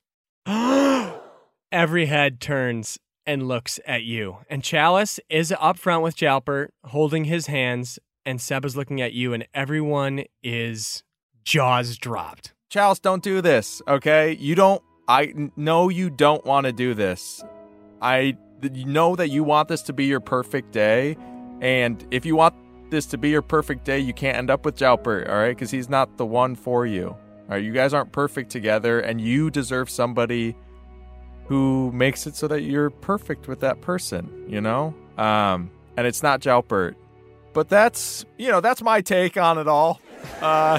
Every head turns and looks at you. And Chalice is up front with Jalpert, holding his hands, and Seb is looking at you, and everyone is jaws dropped. Chalice, don't do this, okay? You don't, I know you don't want to do this. I know that you want this to be your perfect day, and if you want this to be your perfect day, you can't end up with Jalpert, all right? Because he's not the one for you. All right, you guys aren't perfect together, and you deserve somebody who makes it so that you're perfect with that person, you know? Um, and it's not Jalpert. But that's, you know, that's my take on it all. Uh,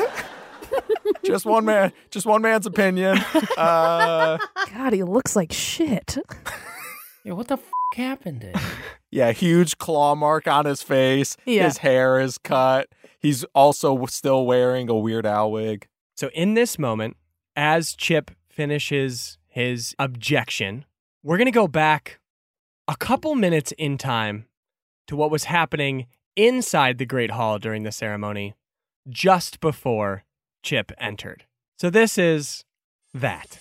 just one man, just one man's opinion. Uh, God, he looks like shit. Yeah, what the f*** happened to him? Yeah, huge claw mark on his face. Yeah. His hair is cut. He's also still wearing a Weird Al wig. So in this moment, as Chip finishes his objection, we're going to go back a couple minutes in time to what was happening inside the Great Hall during the ceremony just before Chip entered. So this is that.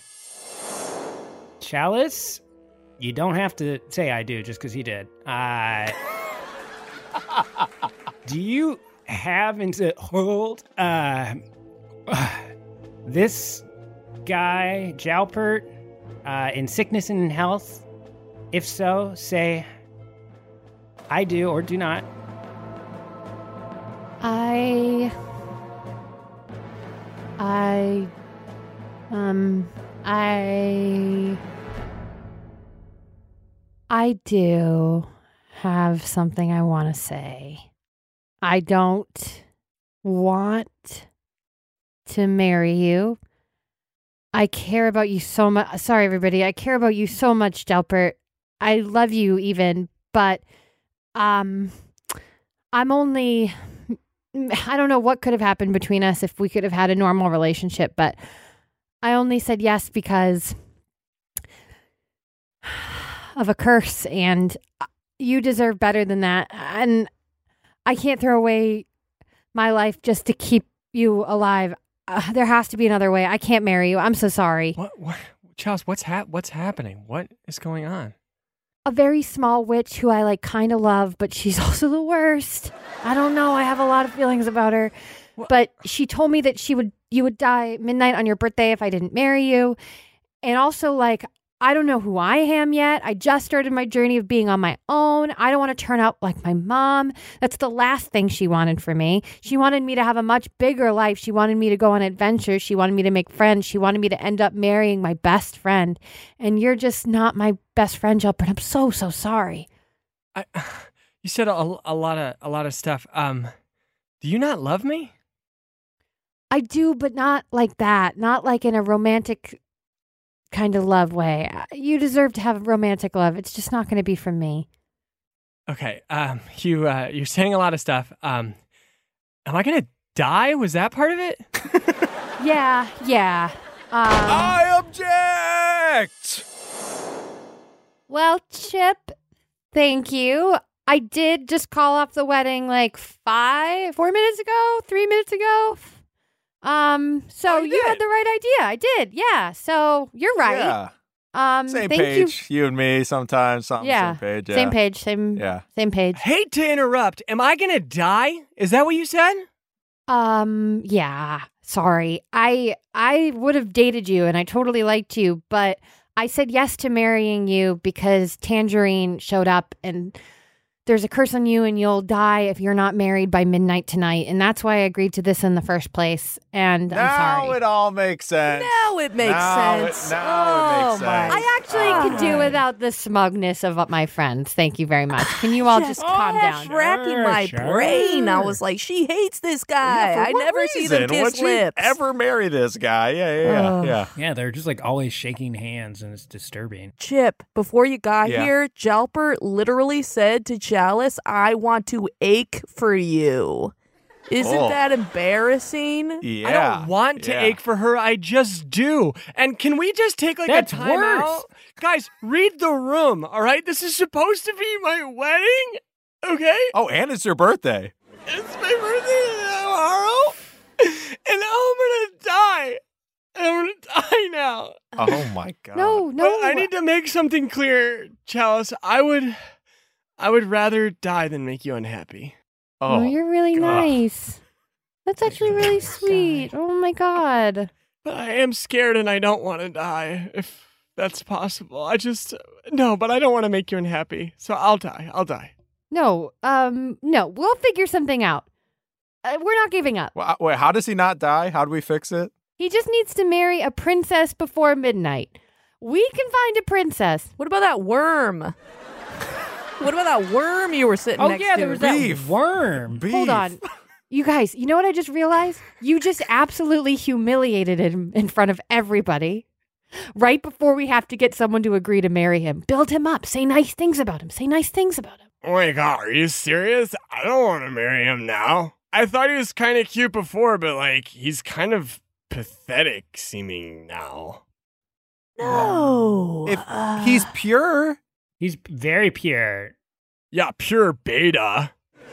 Chalice, you don't have to say I do just because he did. Uh, do you happen to hold uh, uh, this guy, Jalpert, uh, in sickness and in health? If so, say, I do or do not. I... I... Um... I... I do have something I want to say. I don't want to marry you. I care about you so much. Sorry, everybody. I care about you so much, Jalpert. I love you even, but um, I'm only... I don't know what could have happened between us if we could have had a normal relationship, but I only said yes because of a curse, and you deserve better than that. And I can't throw away my life just to keep you alive. Uh, there has to be another way. I can't marry you. I'm so sorry. What, what Charles, what's hap- what's happening? What is going on? A very small witch who I like kind of love, but she's also the worst. I don't know. I have a lot of feelings about her. What? But she told me that she would you would die midnight on your birthday if I didn't marry you. And also, like, I don't know who I am yet. I just started my journey of being on my own. I don't want to turn out like my mom. That's the last thing she wanted for me. She wanted me to have a much bigger life. She wanted me to go on adventures. She wanted me to make friends. She wanted me to end up marrying my best friend. And you're just not my best friend, Jalpert. I'm so, so sorry. I, you said a, a lot of a lot of stuff. Um, do you not love me? I do, but not like that. Not like in a romantic kind of love way. You deserve to have romantic love. It's just not going to be from me. Okay. Um, you uh, you're saying a lot of stuff. Um, am I going to die? Was that part of it? yeah, yeah. Um, I object. Well, Chip, thank you. I did just call off the wedding like five, four minutes ago, three minutes ago. Um, so oh, you, you had the right idea. I did. Yeah. So you're right. Yeah. Um, same thank page. You. you and me sometimes. Something, yeah. Same page. Yeah. Same page. Same. Yeah. Same page. Hate to interrupt. Am I gonna die? Is that what you said? Um. Yeah. Sorry. I I would have dated you, and I totally liked you, but I said yes to marrying you because Tangerine showed up, and there's a curse on you and you'll die if you're not married by midnight tonight. And that's why I agreed to this in the first place. And I'm now sorry. it all makes sense. Now it makes now sense. It, now oh, it makes my. sense. I actually could do without the smugness of my friends. Thank you very much. Can you all just oh, calm down? Racking Sure, my sure. brain. I was like, she hates this guy. Yeah, I for what never reason? see them kiss Would you lips. ever marry this guy? Yeah, yeah, yeah. Oh. yeah. Yeah, they're just like always shaking hands, and it's disturbing. Chip, before you got Yeah. here, Jalpert literally said to Chalice, I want to ache for you. Isn't Oh. that embarrassing? Yeah. I don't want to yeah. ache for her. I just do. And can we just take like That's a time worse. out? Guys, read the room, all right? This is supposed to be my wedding, okay? Oh, and it's your birthday. It's my birthday tomorrow, and now I'm gonna die. And I'm gonna die now. Oh my god. No, no. But I need to make something clear, Chalice. I would, I would rather die than make you unhappy. Oh, Oh, you're really God. nice. That's actually really sweet. Oh my god. But I am scared, and I don't want to die. If that's possible, I just no. But I don't want to make you unhappy, so I'll die. I'll die. No, um, no. We'll figure something out. Uh, we're not giving up. Well, wait, how does he not die? How do we fix it? He just needs to marry a princess before midnight. We can find a princess. What about that worm? What about that worm you were sitting Oh next yeah, to? there was Beef. that worm. Beef. Hold on. You guys, you know what I just realized? You just absolutely humiliated him in front of everybody. Right before we have to get someone to agree to marry him. Build him up. Say nice things about him. Say nice things about him. Oh my god, are you serious? I don't want to marry him now. I thought he was kind of cute before, but like he's kind of pathetic seeming now. No. If Uh, he's pure, He's very pure. Yeah, pure beta.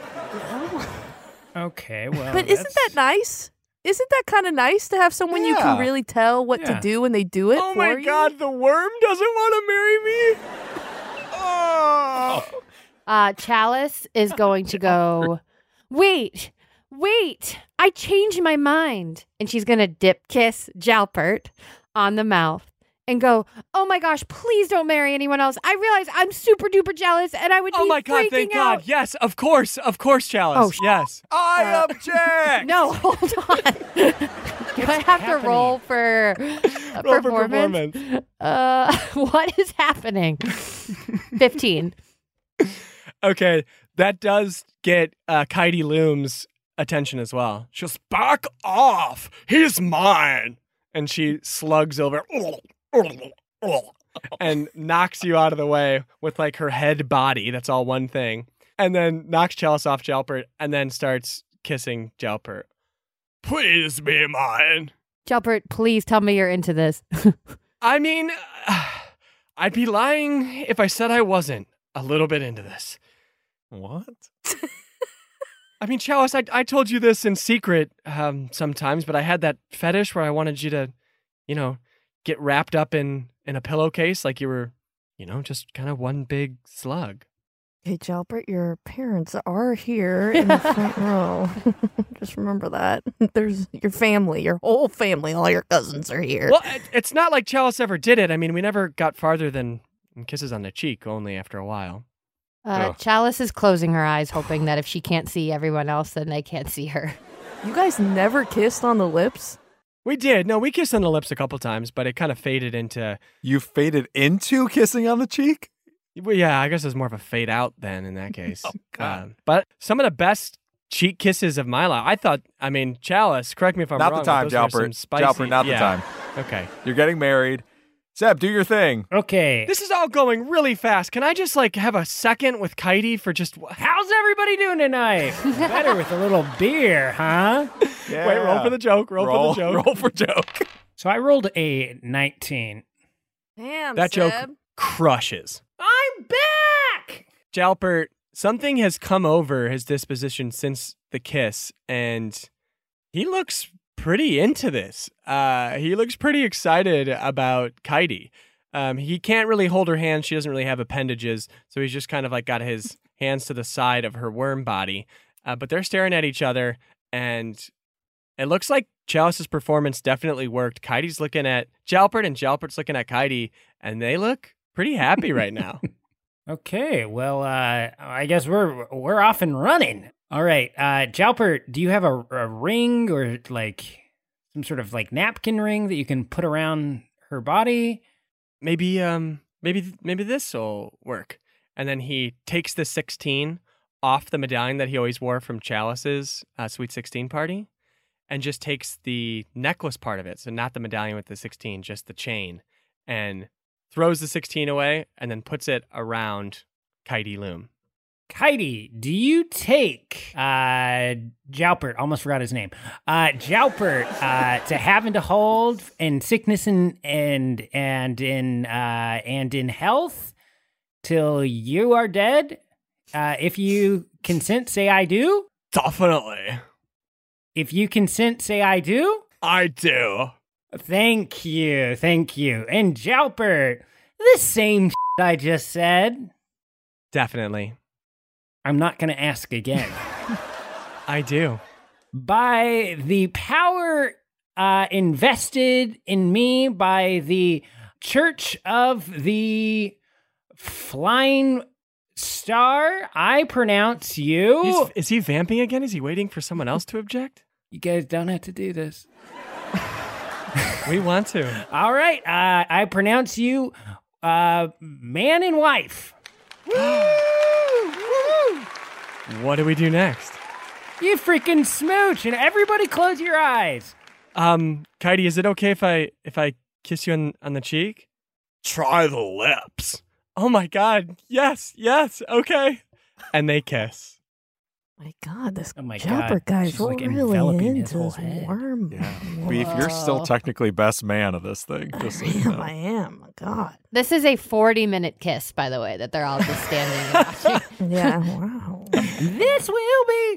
Okay, well. But isn't that that's- nice? Isn't that kind of nice to have someone you Yeah. can really tell what Yeah. to do when they do it Oh for my you? god, the worm doesn't want to marry me? Oh. Uh, Chalice is going to go, wait, wait, I changed my mind. And she's going to dip kiss Jalpert on the mouth and go, "Oh my gosh, please don't marry anyone else. I realize I'm super duper jealous and I would Oh be my God, freaking thank out." God. Yes, of course. Of course, Chalice. Oh, sh- yes. I Uh, object. No, hold on. Do I have happening? to roll for uh, Roll for performance? performance. Uh, what is happening? fifteen. Okay, that does get uh, Kaidi Loom's attention as well. She'll back off. He's mine. And she slugs over and knocks you out of the way with like her head body. That's all one thing. And then knocks Chalice off Jalpert and then starts kissing Jalpert. Please be mine. Jalpert, please tell me you're into this. I mean, I'd be lying if I said I wasn't a little bit into this. What? I mean, Chalice, I, I told you this in secret um, sometimes, but I had that fetish where I wanted you to, you know, get wrapped up in, in a pillowcase like you were, you know, just kind of one big slug. Hey, Jalbert, your parents are here in the front row. Just remember that. There's your family, your whole family, all your cousins are here. Well, it, it's not like Chalice ever did it. I mean, we never got farther than kisses on the cheek, only after a while. Uh, Oh. Chalice is closing her eyes, hoping that if she can't see everyone else, then they can't see her. You guys never kissed on the lips? We did. No, we kissed on the lips a couple times, but it kind of faded into... You faded into kissing on the cheek? Well, yeah, I guess it was more of a fade out then in that case. Oh, God. Um, but some of the best cheek kisses of my life, I thought, I mean, Chalice, correct me if I'm Not wrong. the time, but those were some Jalpert. spicy- Jalpert, not the yeah. time. Okay. You're getting married. Seb, do your thing. Okay. This is all going really fast. Can I just, like, have a second with Kaidi for just... How's everybody doing tonight? Better with a little beer, huh? Yeah. Wait, roll for the joke. Roll, roll for the joke. Roll for joke. So I rolled a nineteen. Damn, That Seb. joke crushes. I'm back! Jalpert, something has come over his disposition since the kiss, and he looks pretty into this. Uh, he looks pretty excited about Kaidi. Um, he can't really hold her hand. She doesn't really have appendages, so he's just kind of like got his hands to the side of her worm body. Uh, but they're staring at each other, and it looks like Chalice's performance definitely worked. Kaidi's looking at Jalpert, and Jalpert's looking at Kaidi, and they look pretty happy right now. Okay, well, uh, I guess we're we're off and running. All right, uh, Jalpert, do you have a, a ring or like some sort of like napkin ring that you can put around her body? maybe um maybe maybe this will work. And then he takes the sixteen off the medallion that he always wore from Chalice's uh, Sweet sixteen party, and just takes the necklace part of it. So not the medallion with the sixteen, just the chain, and throws the sixteen away, and then puts it around Kaidi Loom. Kaidi, do you take uh, Jalpert? Almost forgot his name. Uh, Jalpert uh, to have and to hold in sickness and and and in uh, and in health till you are dead. Uh, if you consent, say I do. Definitely. If you consent, say I do. I do. Thank you, thank you. And Jalpert, the same shit I just said. Definitely. I'm not going to ask again. I do. By the power uh, invested in me by the Church of the Flying Star, I pronounce you. He's, is he vamping again? Is he waiting for someone else to object? You guys don't have to do this. We want to. All right, uh, I pronounce you uh, man and wife. What do we do next? You freaking smooch, and everybody close your eyes. Um, Kaidi, is it okay if I if I kiss you on, on the cheek? Try the lips. Oh my God! Yes, yes. Okay. And they kiss. My God, this Oh my Jalpert God, guy's she's, like, really enveloping his into whole this head. worm. Yeah. Beef, you're still Whoa. technically best man of this thing. Just so I you am, know. I am. My God. This is a forty-minute kiss, by the way, that they're all just standing and watching. Yeah, wow. This will be.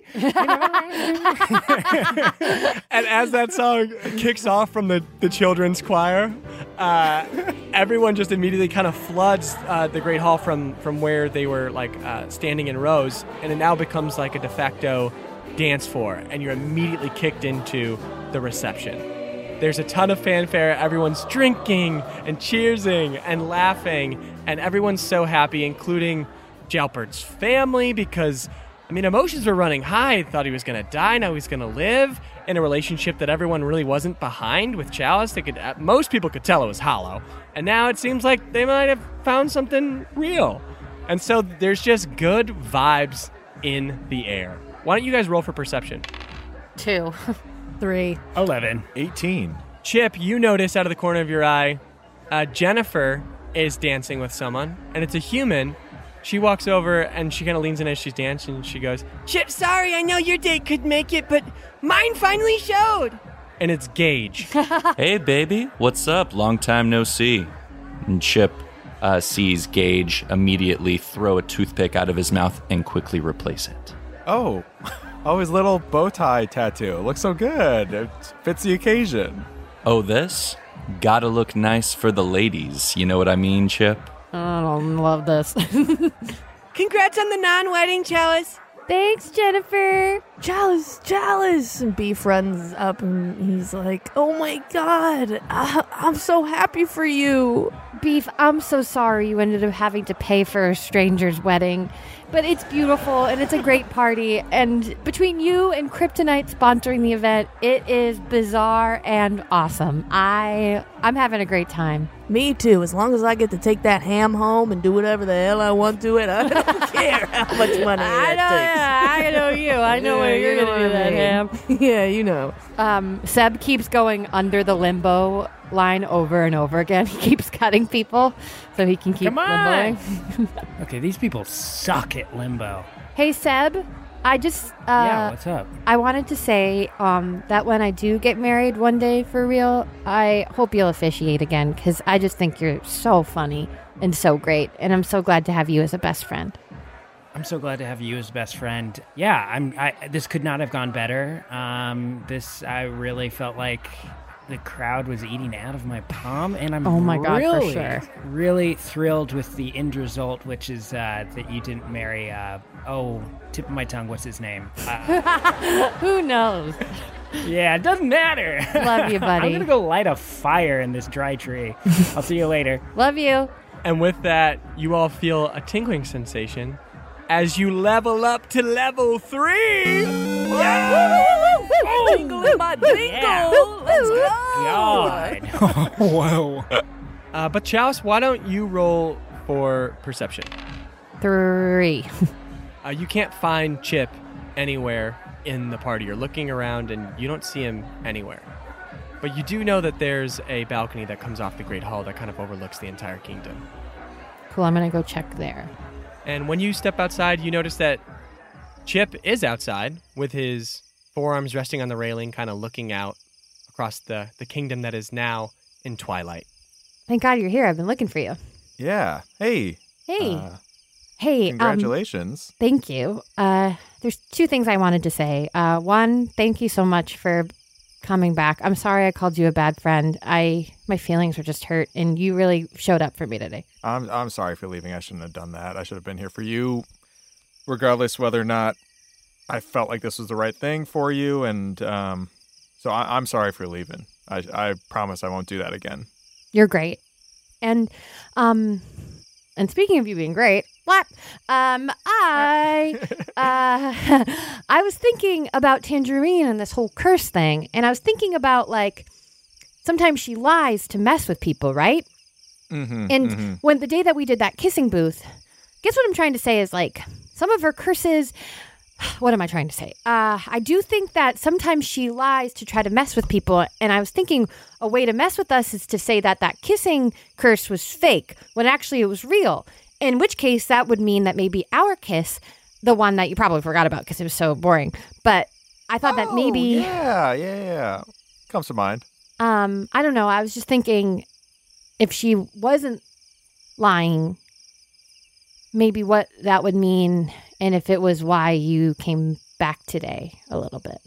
And as that song kicks off from the, the children's choir, uh, everyone just immediately kind of floods uh, the Great Hall from, from where they were like uh, standing in rows, and it now becomes like a de facto dance floor, and you're immediately kicked into the reception. There's a ton of fanfare. Everyone's drinking and cheersing and laughing, and everyone's so happy, including Jalpert's family, because, I mean, emotions were running high. Thought he was going to die. Now he's going to live in a relationship that everyone really wasn't behind with Chalice. They could, most people could tell it was hollow. And now it seems like they might have found something real. And so there's just good vibes in the air. Why don't you guys roll for perception? Two. Three. eleven. eighteen. Chip, you notice out of the corner of your eye, uh, Jennifer is dancing with someone, and it's a human. She walks over, and she kind of leans in as she's dancing, and she goes, Chip, sorry, I know your date could make it, but mine finally showed. And it's Gage. Hey, baby. What's up? Long time no see. And Chip uh, sees Gage immediately throw a toothpick out of his mouth and quickly replace it. Oh, oh, his little bow tie tattoo. It looks so good. It fits the occasion. Oh, this? Gotta look nice for the ladies. You know what I mean, Chip? I don't love this. Congrats on the non-wedding, Chalice. Thanks, Jennifer. Chalice, Chalice. And Beef runs up and he's like, oh my God, I- I'm so happy for you. Beef, I'm so sorry you ended up having to pay for a stranger's wedding. But it's beautiful, and it's a great party. And between you and Kryptonite sponsoring the event, it is bizarre and awesome. I, I'm having a great time. Me too. As long as I get to take that ham home and do whatever the hell I want to it, I don't care how much money I know, that yeah, I know you. I know Yeah, what you're you know going to do what I that ham. takes. Yeah, you know. Um, Seb keeps going under the limbo line over and over again. He keeps cutting people so he can keep Come on. limboing. Okay, these people suck at limbo. Hey, Seb, I just... Uh, yeah, what's up? I wanted to say um, that when I do get married one day for real, I hope you'll officiate again, because I just think you're so funny and so great, and I'm so glad to have you as a best friend. I'm so glad to have you as best friend. Yeah, I'm. I, this could not have gone better. Um, this I really felt like the crowd was eating out of my palm, and I'm Oh my God, for really, sure. really thrilled with the end result, which is uh, that you didn't marry. Uh, oh, tip of my tongue. What's his name? Uh, Who knows? yeah, it doesn't matter. Love you, buddy. I'm gonna go light a fire in this dry tree. I'll see you later. Love you. And with that, you all feel a tingling sensation as you level up to level three. Oh, jingle in my jingle. Yeah. Let's go. God. Whoa. Uh, but Chalice, why don't you roll for perception? Three. Uh, you can't find Chip anywhere in the party. You're looking around and you don't see him anywhere. But you do know that there's a balcony that comes off the Great Hall that kind of overlooks the entire kingdom. Cool, I'm going to go check there. And when you step outside, you notice that Chip is outside with his forearms resting on the railing, kind of looking out across the, the kingdom that is now in twilight. Thank God you're here. I've been looking for you. Yeah. Hey. Hey. Uh, hey. congratulations. Um, thank you. Uh, there's two things I wanted to say. Uh, one, thank you so much for coming back. I'm sorry I called you a bad friend. I my feelings were just hurt, and you really showed up for me today. I'm I'm sorry for leaving. I shouldn't have done that. I should have been here for you, regardless whether or not I felt like this was the right thing for you. And um, so I, I'm sorry for leaving. I I promise I won't do that again. You're great. And um and speaking of you being great, what? Um I uh I was thinking about Tangerine and this whole curse thing, and I was thinking about, like, sometimes she lies to mess with people, right? Mm-hmm, and mm-hmm. when the day that we did that kissing booth, guess what I'm trying to say is, like, some of her curses. What am I trying to say? Uh, I do think that sometimes she lies to try to mess with people, and I was thinking a way to mess with us is to say that that kissing curse was fake, when actually it was real, in which case that would mean that maybe our kiss, the one that you probably forgot about because it was so boring, but I thought oh, that maybe... Yeah, yeah, yeah. Comes to mind. Um, I don't know, I was just thinking if she wasn't lying, maybe what that would mean, and if it was why you came back today a little bit.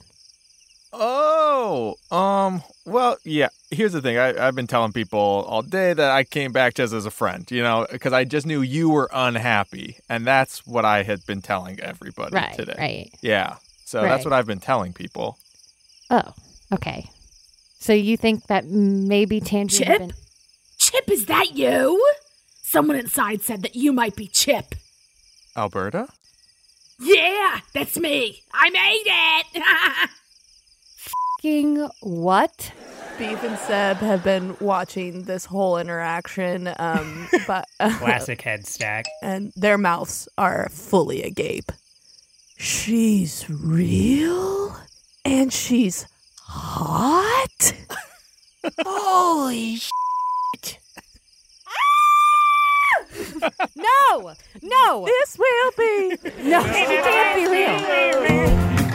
Oh, um, well, yeah. Here's the thing. I, I've been telling people all day that I came back just as a friend, you know, because I just knew you were unhappy. And that's what I had been telling everybody Right, today. right. Yeah. So Right. that's what I've been telling people. Oh, okay. So you think that maybe Tangerine Chip? Been- Chip, is that you? Someone inside said that you might be Chip. Alberta? Yeah, that's me. I made it. F***ing what? Beef and Seb have been watching this whole interaction, um, but uh, Classic head stack. and their mouths are fully agape. She's real, and she's hot. Holy shit. No! No! This will be. No, she can't be real.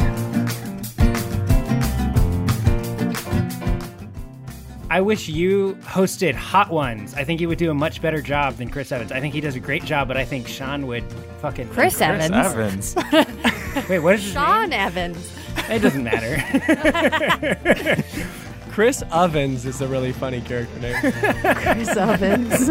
I wish you hosted Hot Ones. I think you would do a much better job than Chris Evans. I think he does a great job, but I think Sean would fucking... Chris, Chris Evans. Evans. Wait, what is his Sean name? Evans. It doesn't matter. Chris Ovens is a really funny character name. Chris Evans.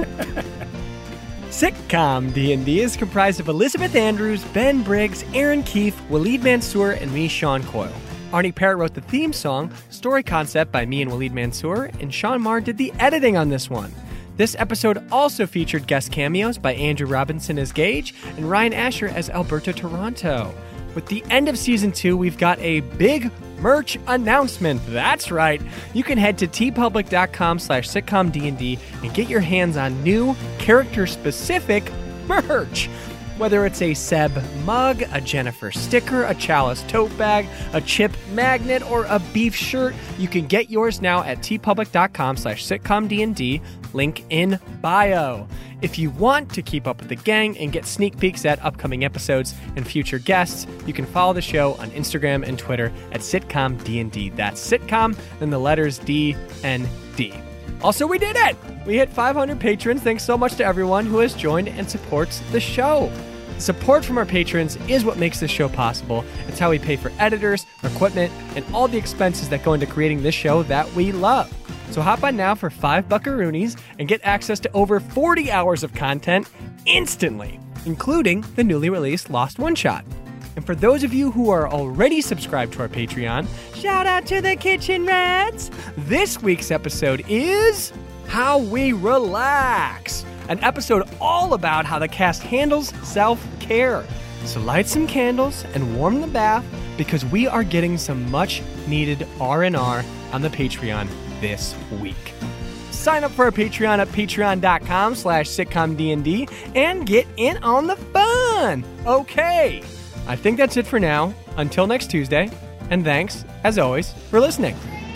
Sitcom D and D is comprised of Elizabeth Andrews, Ben Briggs, Aaron Keefe, Waleed Mansour, and me, Sean Coyle. Arnie Parrott wrote the theme song, story concept by me and Waleed Mansour, and Sean Marr did the editing on this one. This episode also featured guest cameos by Andrew Robinson as Gage and Ryan Asher as Alberta Toronto. With the end of season two, we've got a big merch announcement. That's right. You can head to tpublic.com slash sitcomdnd and get your hands on new character-specific merch. Whether it's a Seb mug, a Jennifer sticker, a Chalice tote bag, a Chip magnet, or a beef shirt, you can get yours now at tpublic.com slash sitcomdnd, link in bio. If you want to keep up with the gang and get sneak peeks at upcoming episodes and future guests, you can follow the show on Instagram and Twitter at sitcomdnd. That's sitcom, then the letters D N D. Also, we did it! We hit five hundred patrons. Thanks so much to everyone who has joined and supports the show. The support from our patrons is what makes this show possible. It's how we pay for editors, equipment, and all the expenses that go into creating this show that we love. So hop on now for five buckaroonies and get access to over forty hours of content instantly, including the newly released Lost One Shot. And for those of you who are already subscribed to our Patreon, shout out to the Kitchen Rats! This week's episode is How We Relax, an episode all about how the cast handles self-care. So light some candles and warm the bath because we are getting some much-needed R and R on the Patreon this week. Sign up for our Patreon at patreon.com slash sitcomdnd and get in on the fun! Okay, I think that's it for now. Until next Tuesday, and thanks, as always, for listening.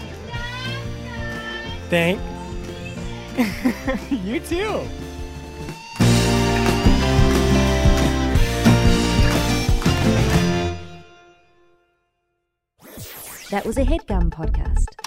Thank you too. That was a HeadGum podcast.